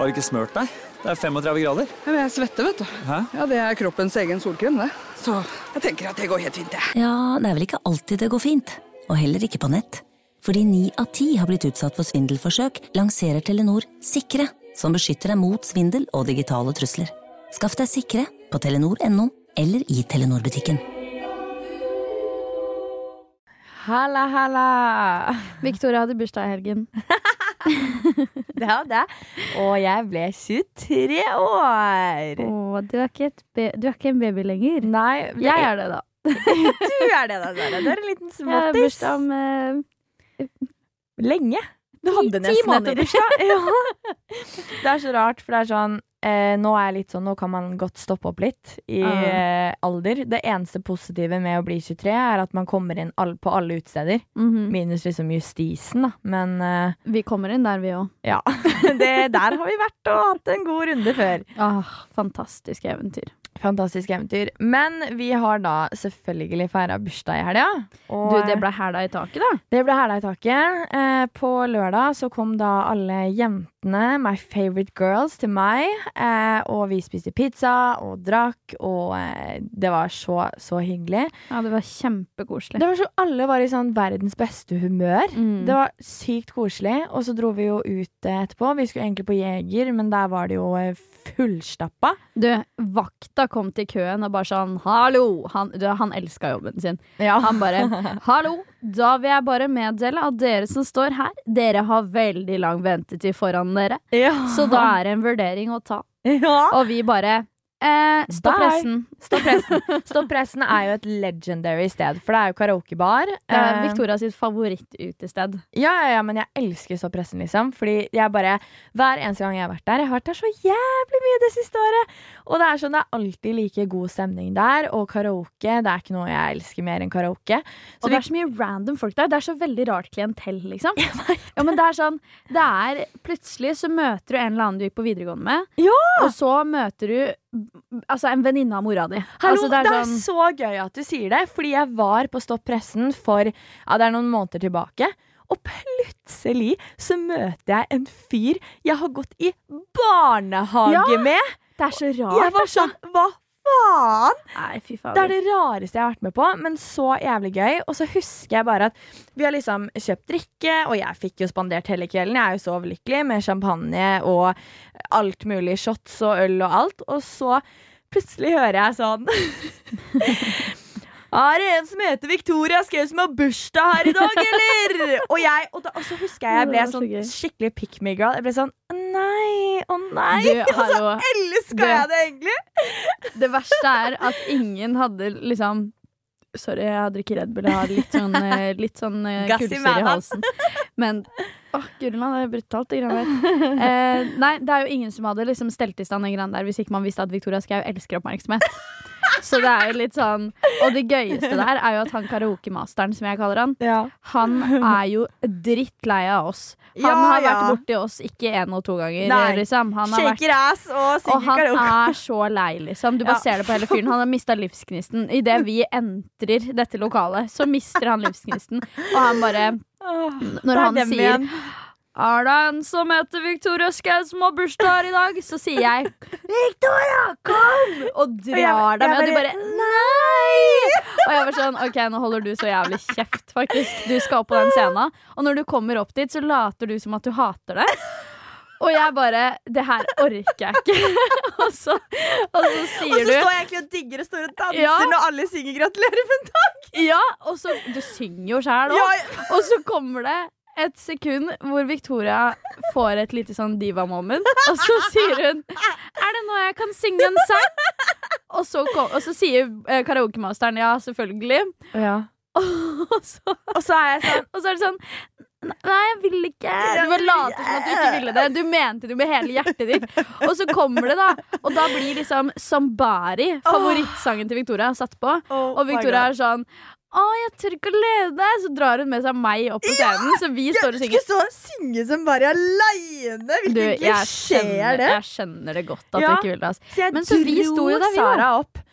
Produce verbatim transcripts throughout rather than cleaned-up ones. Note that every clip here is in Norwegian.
Har du ikke smørt deg? Det er tretifem grader. Ja, men jeg svetter, vet du. Hæ? Ja, det er kroppens egen solkrem, det. Så jeg tenker at det går helt fint, det. Ja, det er vel ikke alltid det går fint. Og heller ikke på nett. Fordi ni av ti har blitt utsatt for svindelforsøk, lanserer Telenor Sikre, som beskytter deg mot svindel og digitale trusler. Skaff deg Sikre på telenor punktum no eller i Telenor-butikken. Halla, halla. Victoria hadde bursdag I helgen. Det hadde jeg. Og jeg ble tjuetre år. Åh, du er ikke, et be- du er ikke en baby lenger. Nei, Jeg er det da. Du er det da, Sara. Du er en liten Jeg har småttis. bursdag om eh, Lenge. Du Ti- hadde ti nesten måneder. nettopp bursdag. Ja. Det er så rart, for det er sånn eh, Nå er jeg litt sånn, nå kan man godt stoppe opp litt I Ah. eh, alder. Det eneste positive med å bli tjuetre er at man kommer inn all, på alle utesteder. mhm. Minus liksom justisen, da. Men eh, Vi kommer inn der vi også. ja, det, der har vi vært og hatt en god runde før. Ah, fantastisk eventyr. Fantastisk eventyr. Men vi har da selvfølgelig feiret bursdag I helga. Du, det ble hæla I taket da. Det ble hæla I taket. Eh, på lørdag så kom da alle jentene, my favorite girls, til meg. Eh, og vi spiste pizza og drakk, og eh, det var så, så hyggelig. Ja, det var kjempekoselig. Det var så alle var I sånn verdens beste humør. Mm. Det var sykt koselig. Og så dro vi jo ut eh, etterpå. Vi skulle egentlig på Jeger, men der var det jo eh, fullstappa. Du, vakta kom til køen og bare sånn, hallo, han, du, han elsket jobben sin. Ja. Han bare, hallo, da vil jeg bare meddele at dere som står her, dere har veldig lang ventetid foran dere. Ja. Så da er det en vurdering å ta. Ja. Og vi bare, eh, stopp Bye. pressen. Stopp pressen. Stopp pressen er jo et legendary sted, for det er jo karaokebar. Det er Eh, Victoria sitt favorittutested. Ja, ja, ja, men jeg elsker Stopp pressen, liksom. Fordi jeg bare, hver eneste gang jeg har vært der, jeg har vært der så jævlig mye det siste året. Og det er sånn, det er alltid like god stemning der. Og karaoke, det er ikke noe jeg elsker mer enn karaoke. Så Og vi, det er så mye random folk der. Det er så veldig rart klientell, liksom. Ja, men det er sånn, det er, plutselig så møter du en eller annen du gikk på videregående med. Ja! Og så møter du, altså en venninne av mora di. hallo, Altså, det er, sånn, så gøy at du sier det, fordi jeg var på Stopp pressen for, ja, det er noen måneder tilbake. Og plutselig så møter jeg en fyr jeg har gått I barnehage Ja. med. det er så rart. Jeg var sånn, hva faen? Nei, fy Det faen. er det rareste jeg har vært med på, men så jævlig gøy. Og så husker jeg bare at vi har liksom kjøpt drikke, og jeg fikk jo spandert hele kvelden. Jeg er jo så overlykkelig med champagne og alt mulig, shots og øl og alt. Og så plutselig hører jeg sånn Er det en som heter Victoria Skau som har bursdag her I dag, eller? Og, jeg, og, da, og så husker jeg jeg ble Det var så sånn gøy. skikkelig pick me girl. Jeg ble sånn, nei, å nei. Du, Og så hallo. elsker Du- jeg det egentlig. Det verste er at ingen hadde liksom Sorry, jeg drikker Red Bull. Jeg har litt sånn, eh, litt sånn eh, Gass i kullsyre I maven. halsen. Men åh, Gudland, det er brutalt det greiene der. Eh, nei, det er jo ingen som hadde liksom stelt I stand den greiene der hvis ikke man visste at Victoria Skau elsker oppmerksomhet. Så det er jo litt sånn. Og det gøyeste der er jo at han karaoke-masteren, som jeg kaller han, Ja. han er jo drittlei av oss. Han Ja, har vært ja. borti oss ikke en og to ganger. Nei. Liksom. Han har vært Shaker ass og Og synger han karaoke. er så lei, liksom. Du bare Ja. ser det på hele fyren. Han har mistet livsgnisten. I det vi entrer dette lokalet, så mister han livsgnisten. Og han bare, Åh, når det er han dem sier igjen. er det en som heter Victoria Skau som har bursdag her I dag? Så sier jeg Victoria, kom! Og drar jeg deg med, og du bare, bare nei! Og jeg var sånn, ok, nå holder du så jævlig kjeft, faktisk. Du skal opp på den scenen. Og når du kommer opp dit, så later du som at du hater det. Og jeg bare, det her orker jeg ikke. og, så, og så Og sier så du står jeg egentlig og digger og står og danser Ja. når alle synger gratulerer med en dag. Ja, og så, du synger jo selv Ja, også. Og så kommer det et sekund hvor Victoria får et lite sånn diva-moment, og så sier hun er det nå jeg kan synge en sang? Og så, kom, og så sier eh, karaoke-masteren ja, selvfølgelig. ja. Og så, Og så er jeg sånn og så er det sånn nei, jeg vil ikke. Du bare later som at du ikke ville det. Du mente det med hele hjertet ditt. Og så kommer det da, og da blir liksom Somebody, favorittsangen til Victoria, satt på. oh Og my Victoria God. er sånn å, jeg tør ikke å leve. Så drar hun med seg meg opp på scenen, så vi står og Du synger. skal stå og synge som bare alene. Du, Hvilken jeg klisjé skjønner, er det? jeg skjønner det godt at Ja. du ikke vil det. Altså. Så jeg Men så vi dro sto jo der, vi, da. Sara opp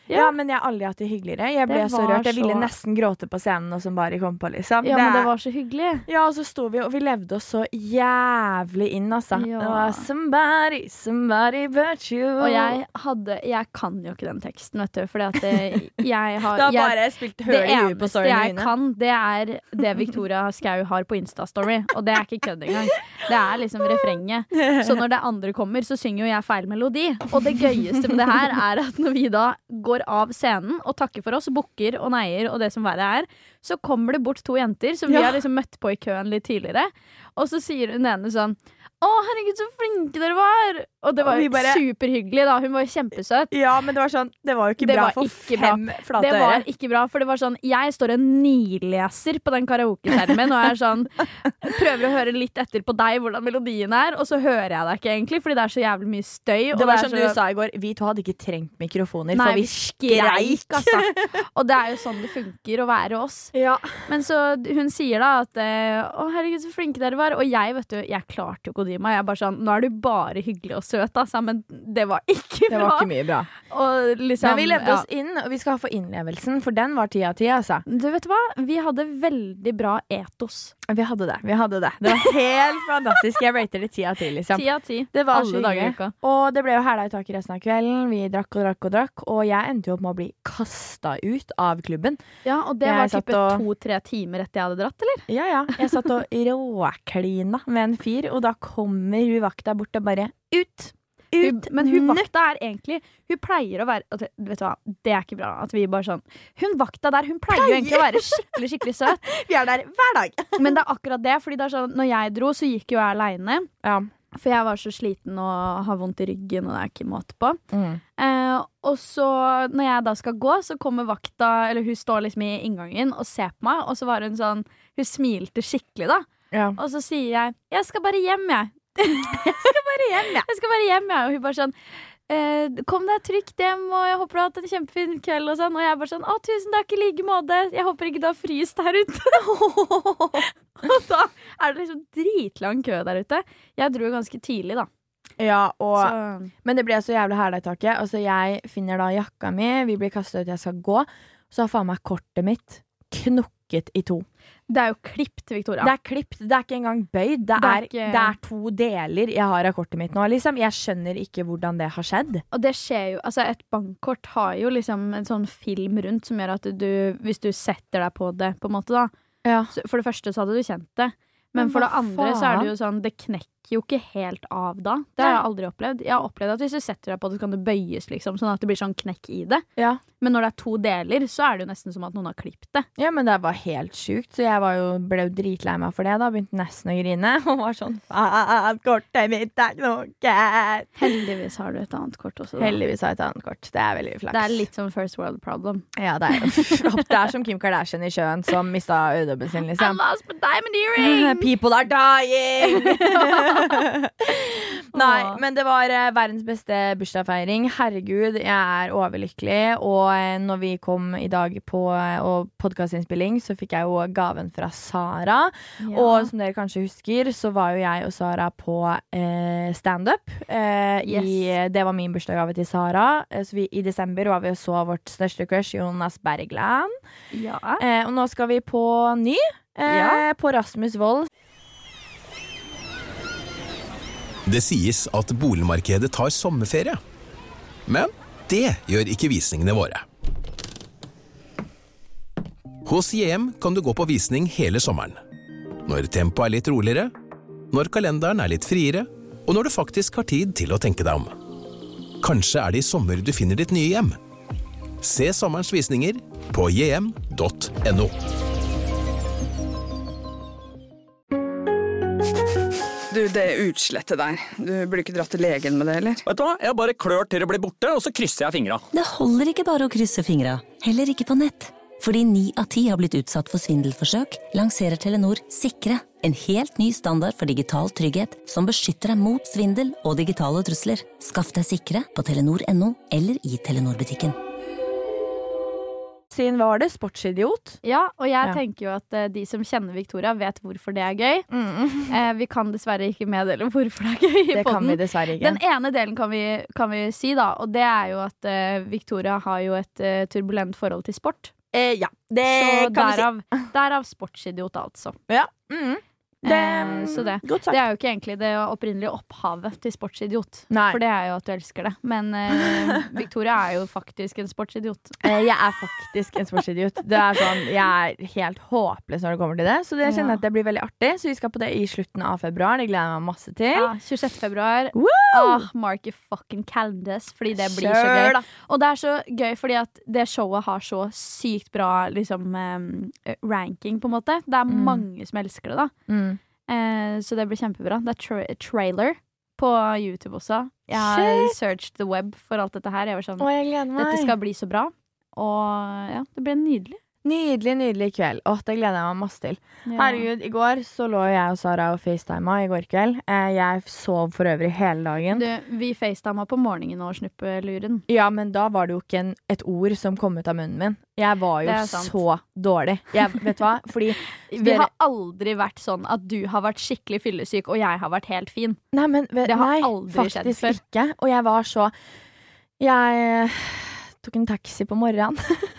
Ja, men jeg har aldri hatt det hyggeligere. Jeg ble Det så var rørt. Jeg ville så- nesten gråte på scenen og som bare kom på, liksom. Ja, men det er- var så hyggelig. Ja, og så sto vi, og vi levde oss så jævlig inn, altså. Ja. Det var somebody, somebody but you. Og jeg hadde Jeg kan jo ikke den teksten, vet du, fordi at det, jeg har Du har jeg, bare spilt Det høl i huet på eneste storyene jeg mine. kan, det er det Victoria Skau har på Insta-story. Og det er ikke kødd engang. Det er liksom refrenget. Så når det andre kommer, så synger jo jeg feil melodi. Og det gøyeste med det her er at når vi da går av scenen og takker for oss, bukker og neier og det som verre er, så kommer det bort to jenter som vi Ja. har liksom møtt på i køen litt tidligere. Og så sier hun ene sånn å, herregud, så flinke dere var! Og det var Og vi jo bare- superhyggelig, da. Hun var jo kjempesøt. Ja, men det var sånn, det var jo ikke Det bra var for ikke bra. fem flate Det var øre. ikke bra, for det var sånn jeg står og nileser på den karaoke-skjermen og er sånn prøver å høre litt etter på deg hvordan melodien er, og så hører jeg deg ikke egentlig, fordi det er så jævlig mye støy. Og Det var er som så- du sa i går, vi to hadde ikke trengt mikrofoner, Nei, for vi vi skreik, skreik. altså. Og det er jo sånn det funker å være oss. Ja. Men så hun sier da at eh, å herregud, så flinke dere var. Og jeg, vet du, jeg klarte jo ikke å dy meg. Jeg er bare sånn, nå er du bare hyggelig og søt, altså. Men det var ikke Det bra. var ikke mye bra. Og liksom, Men vi levde ja. oss inn, og vi skal få innlevelsen, for den var ti av ti, altså. Du vet hva? Vi hadde veldig bra etos. Vi hadde det. vi hadde Det Det var helt fantastisk. Jeg rater det ti av ti, liksom. Ti av ti. Det var Alle så dager i hyggelig. uka. Og det ble jo hæla i taket resten av kvelden. Vi drakk og drakk og drakk, og jeg endte jo opp med å bli kasta ut av klubben. Ja, og det Jeg var satt type og- to-tre timer etter jeg hadde dratt, eller? Ja, ja. Jeg satt og råklina med en fyr, og da kommer hun vakta bort og bare ut. Hun, Ut. men hun Nø- vakta er egentlig Hun pleier å være at, vet du hva, det er ikke bra at vi bare sånn Hun vakta der, hun pleier jo egentlig å være skikkelig, skikkelig søt. Vi er der hver dag. Men det er akkurat det, fordi det er sånn når jeg dro, så gikk jo jeg aleine. Ja. For jeg var så sliten og har vondt i ryggen, og det er ikke måte på. Mm. Eh, og så, når jeg da skal gå, så kommer vakta, eller hun står liksom i inngangen og ser på meg, og så var hun sånn Hun smilte skikkelig, da. Ja. Og så sier jeg 'Jeg skal bare hjem, jeg'. jeg skal bare hjem, jeg. Jeg skal bare hjem, jeg. Og hun bare sånn eh, 'Kom deg trygt hjem, og jeg håper du har hatt en kjempefin kveld', og sånn. Og jeg bare sånn 'Å, tusen takk, i like måte. Jeg håper ikke du har fryst her ute'. Og da er det liksom dritlang kø der ute. Jeg dro jo ganske tidlig, da. Ja, og, Så men det ble så jævlig hæla i taket. Altså, jeg finner da jakka mi, vi blir kastet ut, jeg skal gå. Så har faen meg kortet mitt knukket i to. det er jo klipt, Victoria. Det er klipt, det er ikke engang bøyd. Det Det er er, ikke- det er to deler jeg har av kortet mitt nå. Liksom. Jeg skjønner ikke hvordan det har skjedd. Og det skjer jo, altså et bankkort har jo liksom en sånn film rundt som gjør at du, hvis du setter deg på det, på en måte da, så for det første så hadde du kjent det, men, Men for det hva andre så er det jo sånn, det knekker jo ikke helt av da. Det har jeg aldri opplevd. Jeg har opplevd at hvis du setter deg på det, så kan det bøyes liksom, sånn at det blir sånn knekk i det. Ja. Men når det er to deler, så er det jo nesten som at noen har klippet det. Ja, men det var helt sjukt, så jeg var jo, ble jo dritlei meg for det da. Begynte nesten å grine, og var sånn, faen, kortet mitt er knokket. Heldigvis har du et annet kort også da. Heldigvis har jeg et annet kort. Det er veldig flaks. Det er litt sånn first world problem. Ja, det er jo det er som Kim Kardashian i sjøen som mistet øredobben sin, I liksom. lost my diamond earring! People are dying! Nei, Åh. men det var eh, verdens beste bursdagsfeiring. Herregud, jeg er overlykkelig. Og eh, når vi kom i dag på eh, og podcastinnspilling, så fikk jeg jo gaven fra Sara. Ja. Og som dere kanskje husker, så var jo jeg og Sara på eh, stand-up. Eh, i, Yes. det var min bursdagsgave til Sara. Eh, så vi, i desember var vi og så vårt største crush, Jonas Bergland. Ja. Eh, og nå skal vi på ny. Eh, Ja. På Rasmus Wold. Det sies at boligmarkedet tar sommerferie. Men det gjør ikke visningene våre. Hos J M kan du gå på visning hele sommeren. Når tempoet er litt roligere, når kalenderen er litt friere, og når du faktisk har tid til å tenke deg om. Kanskje er det i sommer du finner ditt nye hjem. Se sommerens visninger på j m punktum n o. Du, det utslettet der. Du burde ikke dratt til legen med det, eller? Vet du hva? Jeg bare klør til det blir borte, og så krysser jeg fingra. Det holder ikke bare å krysse fingra, heller ikke på nett. Fordi ni av ti har blitt utsatt for svindelforsøk, lanserer Telenor Sikre, en helt ny standard for digital trygghet som beskytter deg mot svindel og digitale trusler. Skaff deg Sikre på telenor punktum no eller i Telenor-butikken. sin, hva var det? Sportsidiot? Ja, og jeg Ja. tenker jo at eh, de som kjenner Victoria vet hvorfor det er gøy. Mm. Eh, vi kan dessverre ikke meddele hvorfor det er gøy i Det kan podden. vi dessverre ikke. Den ene delen kan vi, kan vi si da, og det er jo at eh, Victoria har jo et eh, turbulent forhold til sport. eh, ja, det Så kan vi si. derav, derav sportsidiot, altså. Ja. Mm. Det, Eh, så det. Godt sagt. Det er jo ikke egentlig det opprinnelige opphavet til sportsidiot. Nei. For det er jo at du elsker det. Men eh, Victoria er jo faktisk en sportsidiot. Eh, Jeg er faktisk en sportsidiot. Det er sånn, jeg er helt håpløs når det kommer til det. Så det kjenner jeg Ja. at det blir veldig artig. Så vi skal på det i slutten av februar. Det gleder jeg meg masse til. Ja, tjuesjette februar. Woo! Ah, mark your fucking calendars, fordi det blir så Kjør gøy. da. Og det er så gøy fordi at det showet har så sykt bra liksom, eh, ranking, på en måte. Det er Mm. mange som elsker det, da. Mm. Eh, så det blir kjempebra. Det er tra trailer på YouTube også. Jeg har searched the web for alt dette her. Jeg var sånn, Å, jeg gleder meg. dette skal bli så bra. Og ja, det blir nydelig. Nydelig, nydelig kveld. Åh, det gleder jeg meg masse til. Ja. Herregud, i går så lå jeg og Sara og facetima i går kveld. Eh, Jeg sov for øvrig hele dagen. Du, vi facetima på morgenen og snuppeluren. Ja, men da var det jo ikke en, et ord som kom ut av munnen min. Jeg var jo Det er sant. så dårlig. Jeg, vet du hva? Fordi Vi dere- har aldri vært sånn at du har vært skikkelig fyllesyk, og jeg har vært helt fin. Nei, men vet, Det har nei, aldri skjedd faktisk før. ikke. Og jeg var så Jeg tok en taxi på morgenen.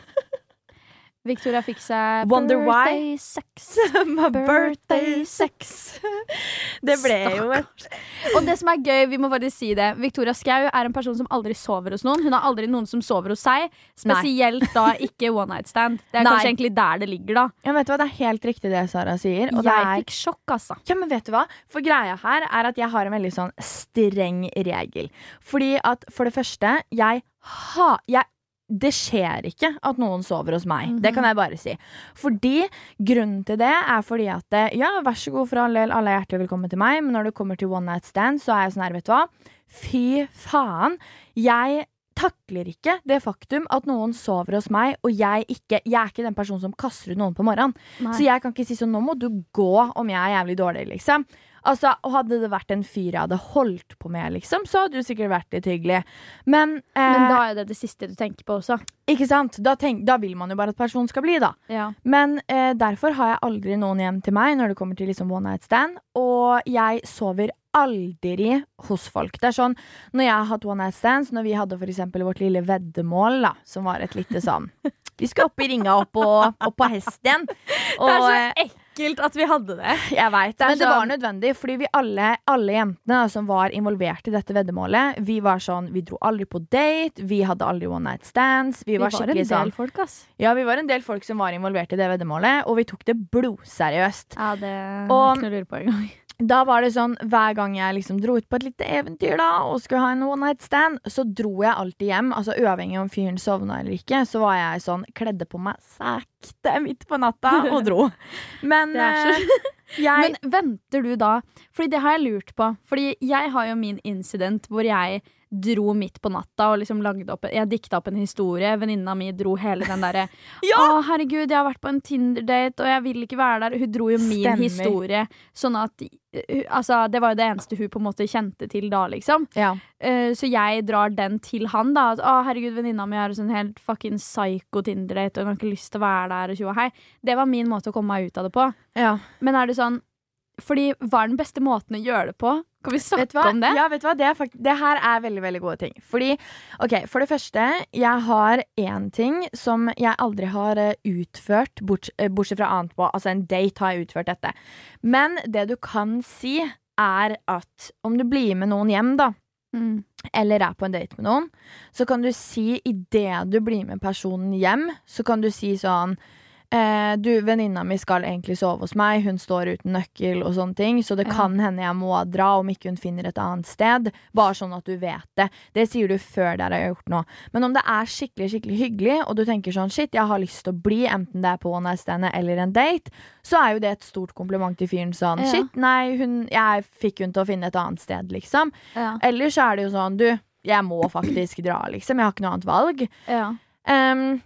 Victoria fikk seg Wonder why? birthday sex. My birthday sex. Det ble jo et Og det som er gøy, vi må faktisk si det, Victoria Skau er en person som aldri sover hos noen. Hun har aldri noen som sover hos seg. Spesielt da ikke one night stand. Det er Nei. kanskje egentlig der det ligger, da. Ja, vet du hva, det er helt riktig det Sara sier. Og det Jeg er fikk sjokk, altså. Ja, men vet du hva? For greia her er at jeg har en veldig sånn streng regel. Fordi at for det første, jeg har jeg, Det skjer ikke at noen sover hos meg. Det kan jeg bare si. Fordi grunnen til det er fordi at det, ja, vær så god for all del, alle er hjertelig velkommen til meg, men når det kommer til one night stand, så er jeg sånn her, vet du hva? Fy faen. Jeg takler ikke det faktum at noen sover hos meg, og jeg ikke Jeg er ikke den personen som kaster ut noen på morgenen. Nei. Så jeg kan ikke si sånn, nå må du gå om jeg er jævlig dårlig, liksom. Altså, og hadde det vært en fyr jeg hadde holdt på med, liksom, så hadde det jo sikkert vært litt hyggelig. Men, eh, Men da er det det siste du tenker på også. ikke sant? Da, tenk, da vil man jo bare at personen skal bli, da. Ja. Men eh, derfor har jeg aldri noen hjem til meg når det kommer til liksom one night stand. Og jeg sover aldri hos folk. Det er sånn, når jeg har hatt one night stands, når vi hadde for eksempel vårt lille veddemål, da, som var et lite sånn vi skulle opp i ringa opp, og, opp på hesten. Og, Det er så ekkelt at vi hadde det. jeg vet, er men det var sånn- nødvendig, fordi vi alle, alle jentene da, som var involvert i dette veddemålet, vi var sånn, vi dro aldri på date, vi hadde aldri one night stands, vi, Vi var var en skikkelig del sånn, folk, ass. ja, vi var en del folk som var involvert i det veddemålet, og vi tok det blodseriøst. Ja, det er Og- ikke noe å lure på engang. Da var det sånn, hver gang jeg liksom dro ut på et lite eventyr da, og skulle ha en one night stand, så dro jeg alltid hjem, altså uavhengig om fyren sovna eller ikke, så var jeg sånn, kledde på meg sakte midt på natta, og dro. Men, Det er så- eh, jeg... Men venter du da? Fordi det har jeg lurt på. Fordi jeg har jo min incident hvor jeg dro midt på natta og liksom lagde opp Jeg dikta opp en historie. Venninna mi dro hele den derre Ja! Å, herregud, jeg har vært på en Tinder-date, og jeg vil ikke være der. Hun dro jo min Stemmer. historie. Sånn at uh, Altså, det var jo det eneste hun på en måte kjente til da, liksom. Ja. Eh, så jeg drar den til han, da. At, å, herregud, venninna mi er sånn helt fucking psycho Tinder-date, og hun har ikke lyst til å være der, og tjo og hei. Det var min måte å komme meg ut av det på. Ja. Men er det sånn Fordi hva er den beste måten å gjøre det på? Kan vi Vet du snakke hva? om det? Ja, vet du hva? Det, er fakt- det her er veldig, veldig gode ting. Fordi, ok, for det første, jeg har en ting som jeg aldri har eh, utført, bort, eh, bortsett fra annet på, altså en date har jeg utført dette. Men det du kan si er at om du blir med noen hjem da, Mm. eller er på en date med noen, så kan du si i det du blir med personen hjem, så kan du si sånn, Eh, du, venninna mi skal egentlig sove hos meg, hun står uten nøkkel og sånne ting, så det Ja. kan hende jeg må dra om ikke hun finner et annet sted, bare sånn at du vet det. Det sier du før det har gjort noe. Men om det er skikkelig, skikkelig hyggelig, og du tenker sånn, shit, jeg har lyst til å bli, enten det er på one night stand eller en date, så er jo det et stort kompliment til fyren sånn, Ja. shit, nei, hun, jeg fikk hun til å finne et annet sted, liksom. Ja. Eller så er det jo sånn, du, jeg må faktisk dra, liksom, jeg har ikke noe annet valg. Ja. Um,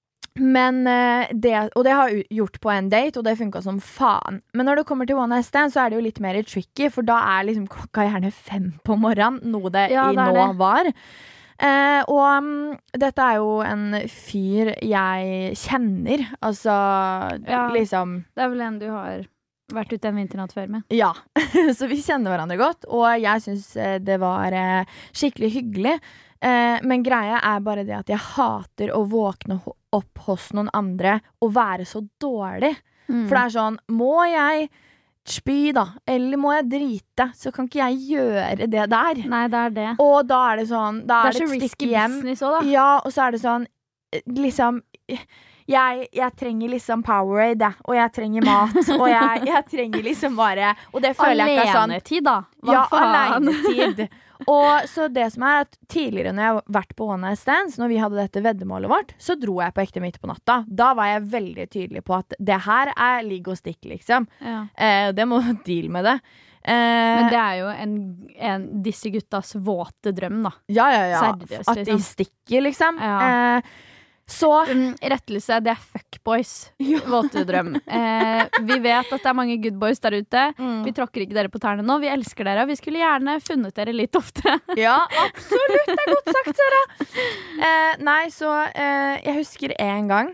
men eh, det, Og det har jeg gjort på en date, og det funka som faen. Men når det kommer til one night stand, så er det jo litt mer tricky, for da er liksom klokka gjerne fem på morgenen, noe det Ja, i det er nå det. var. Eh, og um, dette er jo en fyr jeg kjenner. Altså, Ja. liksom Det er vel en du har vært ute en vinternatt før med. Ja, så vi kjenner hverandre godt. Og jeg synes eh, det var eh, skikkelig hyggelig. Eh, men greia er bare det at jeg hater å våkne ho- opp hos noen andre og være så dårlig. Mm. For det er sånn, må jeg spy da, eller må jeg drite, så kan ikke jeg gjøre det der. Nei, det er det. Og da er det sånn, da Det er er det så et risky stykke hjem. business også, da. Ja, og så er det sånn, eh, liksom, jeg, jeg trenger liksom Powerade, jeg, og jeg trenger mat, og jeg, jeg trenger liksom bare, og det føler jeg ikke er sånn. Alenetid, da. Hva Ja, faen? alenetid. Og så det som er at tidligere når jeg har vært på One Night Stands, når vi hadde dette veddemålet vårt, så dro jeg på ekte midt på natta. Da var jeg veldig tydelig på at det her er ligg og stikk, liksom. Ja. Eh, det må deal med det. Eh, Men det er jo en, en disse guttas våte drøm, da. ja, ja, ja. seriøst, At de liksom. stikker, liksom. Ja. Eh, så Mm, rettelse, det er fuckboys. Våte drøm. Eh, vi vet at det er mange good boys der ute. Mm. Vi tråkker ikke dere på tærne nå. Vi elsker dere. Vi skulle gjerne funnet dere litt oftere. Ja, absolutt. Det er godt sagt, Sara. Eh, nei, så eh, jeg husker en gang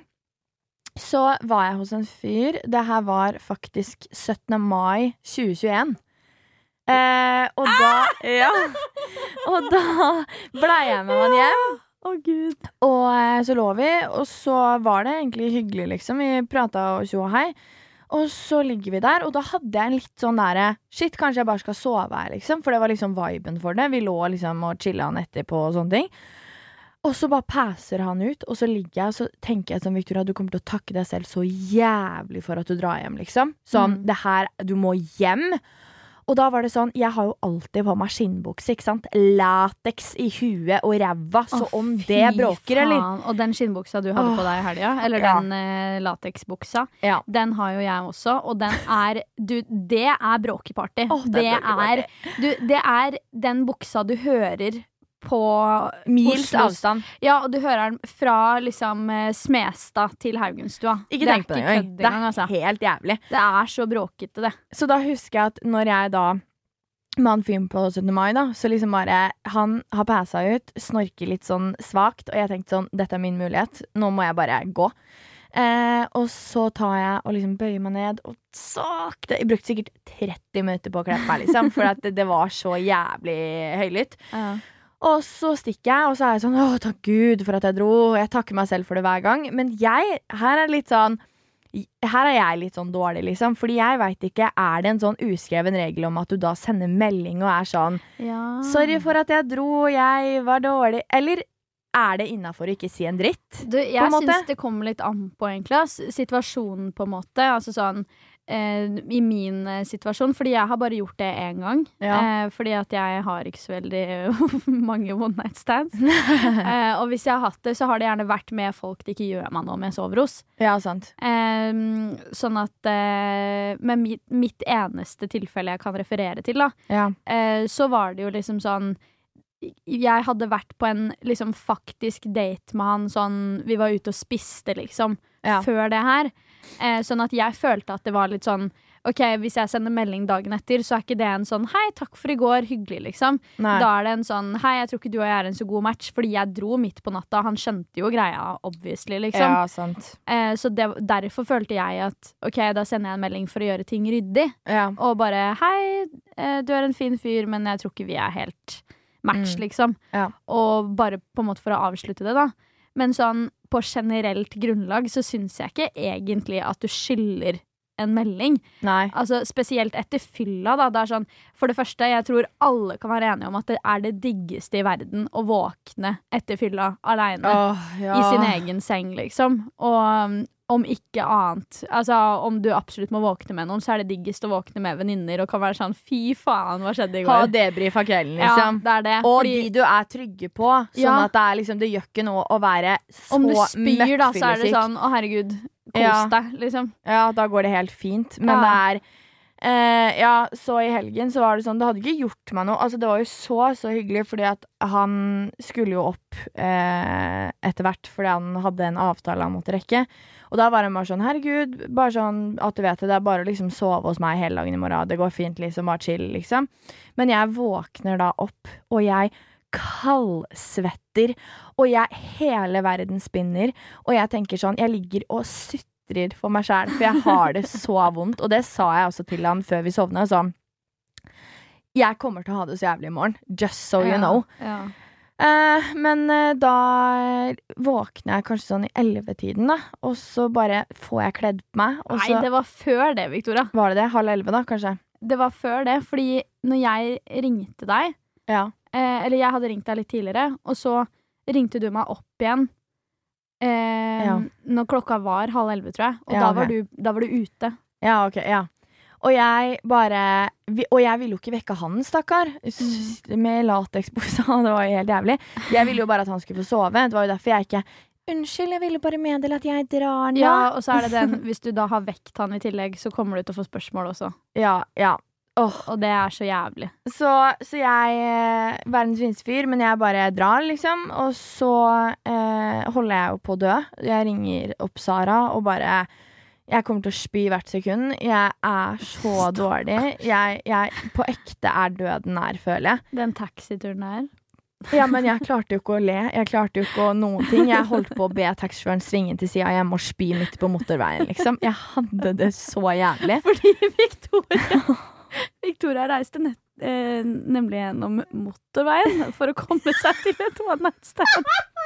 så var jeg hos en fyr. Det her var faktisk syttende mai tjue tjueen. Eh, og da ja, Og da ble jeg med han hjem. Å, Gud. Og eh, så lå vi, og så var det egentlig hyggelig, liksom. Vi prata og tjo og hei. Og så ligger vi der, og da hadde jeg en litt sånn derre shit, kanskje jeg bare skal sove her, liksom. For det var liksom viben for det. Vi lå liksom og chilla han etterpå og sånne ting. Og så bare passer han ut, og så ligger jeg, og så tenker jeg sånn, Victoria, du kommer til å takke deg selv så jævlig for at du drar hjem, liksom. Sånn, Mm. det her, du må hjem. Og da var det sånn, jeg har jo alltid på meg skinnbukse, ikke sant? Latex i huet og ræva, så Å, om fy det bråker, eller? faen. Og den skinnbuksa du hadde Åh, på deg i helga, eller ja. den eh, lateksbuksa, Ja. den har jo jeg også, og den er du, det er bråkeparty. Åh, det det, er er, bråkeparty. du, det er den buksa du hører på Mils Oslos- avstand. Ja, og du hører den fra liksom eh, Smestad til Haugenstua. Ikke Det er tenk på det ikke engang. kødd Det engang, altså. er helt jævlig. Det er så bråkete, det. Så da husker jeg at når jeg da med han fyren på syttende mai da, så liksom bare, han har passa ut, snorker litt sånn svagt, og jeg tenkte sånn, dette er min mulighet, nå må jeg bare gå. Eh, og så tar jeg og liksom bøyer meg ned, og sakte, jeg brukte sikkert tretti minutter på å klippe meg, liksom, for at det, det var så jævlig høylytt. Og så stikker jeg, og så er jeg sånn, åh, takk Gud for at jeg dro, jeg takker meg selv for det hver gang, men jeg, her er det litt sånn, her er jeg litt sånn dårlig, liksom. Fordi jeg vet ikke, er det en sånn uskreven regel om at du da sender melding og er sånn Ja. sorry for at jeg dro, jeg var dårlig. Eller er det innenfor å ikke si en dritt? Du, jeg en måte? syns det kommer litt an på, egentlig. ass. Situasjonen, på en måte. Altså sånn eh, I min eh, situasjon, fordi jeg har bare gjort det én gang. Ja. Eh, fordi at jeg har ikke så veldig mange one night stands. eh, og hvis jeg har hatt det, så har det gjerne vært med folk det ikke gjør meg noe med jeg sover hos. Ja, sant. Eh, sånn at eh, Med mitt, mitt eneste tilfelle jeg kan referere til, da, Ja. eh, så var det jo liksom sånn jeg hadde vært på en liksom faktisk date med han sånn, vi var ute og spiste liksom Ja. før det her, eh, sånn at jeg følte at det var litt sånn ok, hvis jeg sender melding dagen etter, så er ikke det en sånn hei, takk for i går, hyggelig liksom. Nei. Da er det en sånn hei, jeg tror ikke du og jeg er en så god match, fordi jeg dro midt på natta, han skjønte jo greia obviously liksom. Ja, sant. eh, så det, derfor følte jeg at ok, da sender jeg en melding for å gjøre ting ryddig, Ja. og bare hei, eh, du er en fin fyr, men jeg tror ikke vi er helt match, Mm. liksom. Ja. Og bare på en måte for å avslutte det, da. Men sånn på generelt grunnlag så syns jeg ikke egentlig at du skylder en melding. Nei. Altså spesielt etter fylla, da. Det er sånn, for det første, jeg tror alle kan være enige om at det er det diggeste i verden å våkne etter fylla aleine. Åh, ja. I sin egen seng, liksom. Og um, om ikke annet, altså om du absolutt må våkne med noen, så er det diggest å våkne med venninner og kan være sånn fy faen, hva skjedde i Ha går? debrief av kvelden, Ja, liksom. det er det. Og Fordi de du er trygge på, sånn Ja. at det er liksom, det gjør ikke noe å være så om du spyr, da, så er det møkkfyllesyk. sånn å herregud, kos Ja. deg, liksom. Ja, da går det helt fint. Men Ja. det er eh, Ja, så i helgen så var det sånn, det hadde ikke gjort meg noe. Altså, det var jo så, så hyggelig, fordi at han skulle jo opp eh, etter hvert, fordi han hadde en avtale han måtte rekke. Og da var han bare sånn, herregud, bare sånn at du vet det, det er bare å liksom sove hos meg hele dagen i morgen. Det går fint, liksom, bare chill, liksom. Men jeg våkner da opp, og jeg kaldsvetter, og jeg hele verden spinner, og jeg tenker sånn, jeg ligger og sutrer for meg selv, for jeg har det så vondt, og det sa jeg også til han før vi sovnet, så jeg kommer til å ha det så jævlig i morgen, just so you know. Ja. Uh, men uh, da våkner jeg kanskje sånn i elleve-tiden da, og så bare får jeg kledd på meg. Og Nei, så, det var før det, Victoria. Var det det? Halv elleve da, kanskje? Det var før det, fordi når jeg ringte deg, Ja. eh, eller jeg hadde ringt deg litt tidligere, og så ringte du meg opp igjen eh, Ja. når klokka var halv elleve, tror jeg. Og Ja, da, ok. var du, da var du ute. Ja, ok, ja. Og jeg bare, vi- og jeg ville jo ikke vekke han, stakkar, s- med latexbuksa, det var jo helt jævlig. Jeg ville jo bare at han skulle få sove, det var jo derfor jeg ikke, unnskyld, jeg ville bare meddele at jeg drar nå. Ja, og så er det den, hvis du da har vekt han i tillegg, så kommer du til å få spørsmål også. Ja, ja. Åh. Og det er så jævlig. Så, så jeg, eh, verdens fineste fyr, men jeg bare drar, liksom. Og så eh, holder jeg jo på å dø. Jeg ringer opp Sara og bare Jeg kommer til å spy hvert sekund. Jeg er så dårlig. Jeg, jeg på ekte er døden nær, føler jeg. Den taxituren der. Ja, men jeg klarte jo ikke å le. Jeg klarte jo ikke å noen ting. Jeg holdt på å be taxisjåføren svinge til siden jeg må spy midt på motorveien, liksom. Jeg hadde det så jævlig. Fordi Victoria Victoria reiste nett, eh, nemlig gjennom motorveien for å komme seg til et one night stand.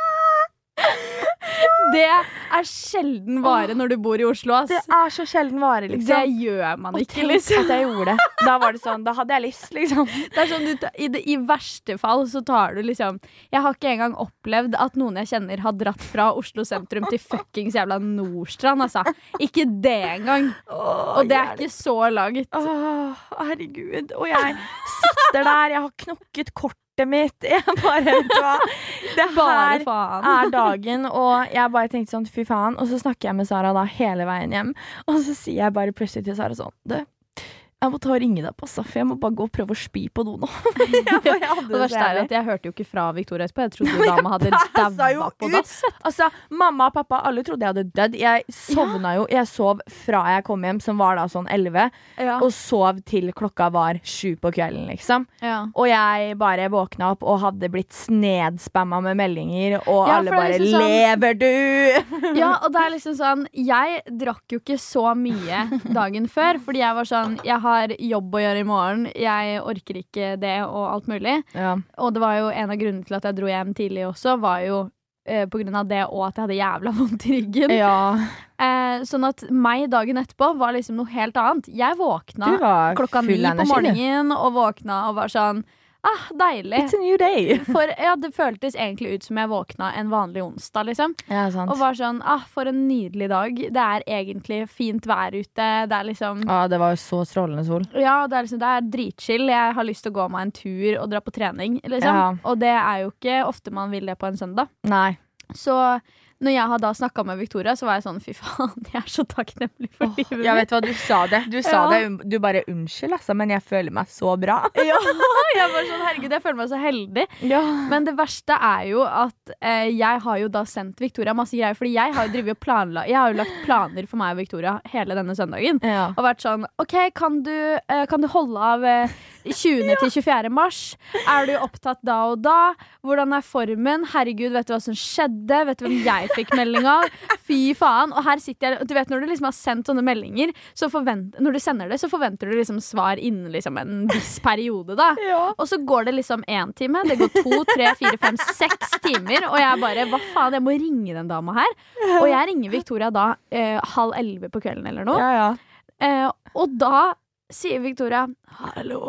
Det er sjelden vare når du bor i Oslo, ass. Det er så sjelden vare, liksom. Det gjør man Og ikke, tenk liksom. at jeg gjorde det. Da var det sånn, da hadde jeg lyst, liksom. Det er sånn, du, ta- i, det, I verste fall så tar du liksom Jeg har ikke engang opplevd at noen jeg kjenner har dratt fra Oslo sentrum til fuckings jævla Nordstrand, altså. Ikke det engang. Og det er ikke så langt. Åh, herregud. Og jeg sitter der, jeg har knokket kortet mitt. Jeg bare, vet du hva? Det Bare her faen. er dagen, og jeg bare tenkte sånn, fy faen. Og så snakker jeg med Sara da hele veien hjem, og så sier jeg bare plutselig til Sara sånn, du, jeg må ta og ringe deg på, så, for jeg må bare gå og prøve å spy på do nå. jeg bare, jeg hadde Og det verste er jo jævlig. at jeg hørte jo ikke fra Victoria etterpå. Jeg trodde dama hadde Jeg sa jo daua på ut. dass. Altså, mamma og pappa, alle trodde jeg hadde dødd. Jeg sovna jo, jeg sov fra jeg kom hjem, som var da sånn elleve, Ja. og sov til klokka var sju på kvelden, liksom. Ja. Og jeg bare våkna opp og hadde blitt snedspamma med meldinger, og Ja, alle for det er bare, liksom sånn- lever du? Ja, og det er liksom sånn Jeg drakk jo ikke så mye dagen før, fordi jeg var sånn Jeg har jobb å gjøre i morgen, jeg orker ikke det og alt mulig. Ja. Og det var jo en av grunnene til at jeg dro hjem tidlig også, var jo eh, på grunn av det og at jeg hadde jævla vondt i ryggen. ja. Eh, sånn at meg dagen etterpå var liksom noe helt annet. Jeg våkna Du var klokka full ni på energi, du. morgenen og våkna og var sånn Ah, deilig. It's a new day. For ja, det føltes egentlig ut som jeg våkna en vanlig onsdag, liksom. Ja, sant. Og var sånn, ah, for en nydelig dag. Det er egentlig fint vær ute. Det er liksom Ja, det var jo så strålende sol. Ja, det er liksom, det er dritchill. Jeg har lyst til å gå meg en tur og dra på trening, liksom. Ja. Og det er jo ikke ofte man vil det på en søndag. Nei. Så når jeg har da snakket med Victoria, så var jeg sånn, fy faen, jeg er så takknemlig for Åh, livet jeg mitt. vet hva, du sa det. Du sa Ja. det, du bare unnskyld, altså, men jeg føler meg så bra. Ja, jeg var sånn, herregud, jeg føler meg så heldig. Ja. Men det verste er jo at eh, jeg har jo da sendt Victoria masse greier, fordi jeg har jo drivet og planla Jeg har jo lagt planer for meg og Victoria hele denne søndagen. Ja. Og vært sånn, ok, kan du, eh, kan du holde av eh, tjuende til tjuefjerde mars? Er du opptatt da og da? Hvordan er formen? Herregud, vet du hva som skjedde? Vet du hvem jeg fikk melding av? Fy faen. Og her sitter jeg, og du vet når du liksom har sendt sånne meldinger, så forvent, når du sender det, så forventer du liksom svar innen liksom en viss periode da. Ja. Og så går det liksom en time, det går to, tre, fire, fem, seks timer, og jeg bare, hva faen, jeg må ringe den dama her. Og jeg ringer Victoria da eh, halv elleve på kvelden eller noe. Ja, ja. Eh, og da sier Victoria hallo.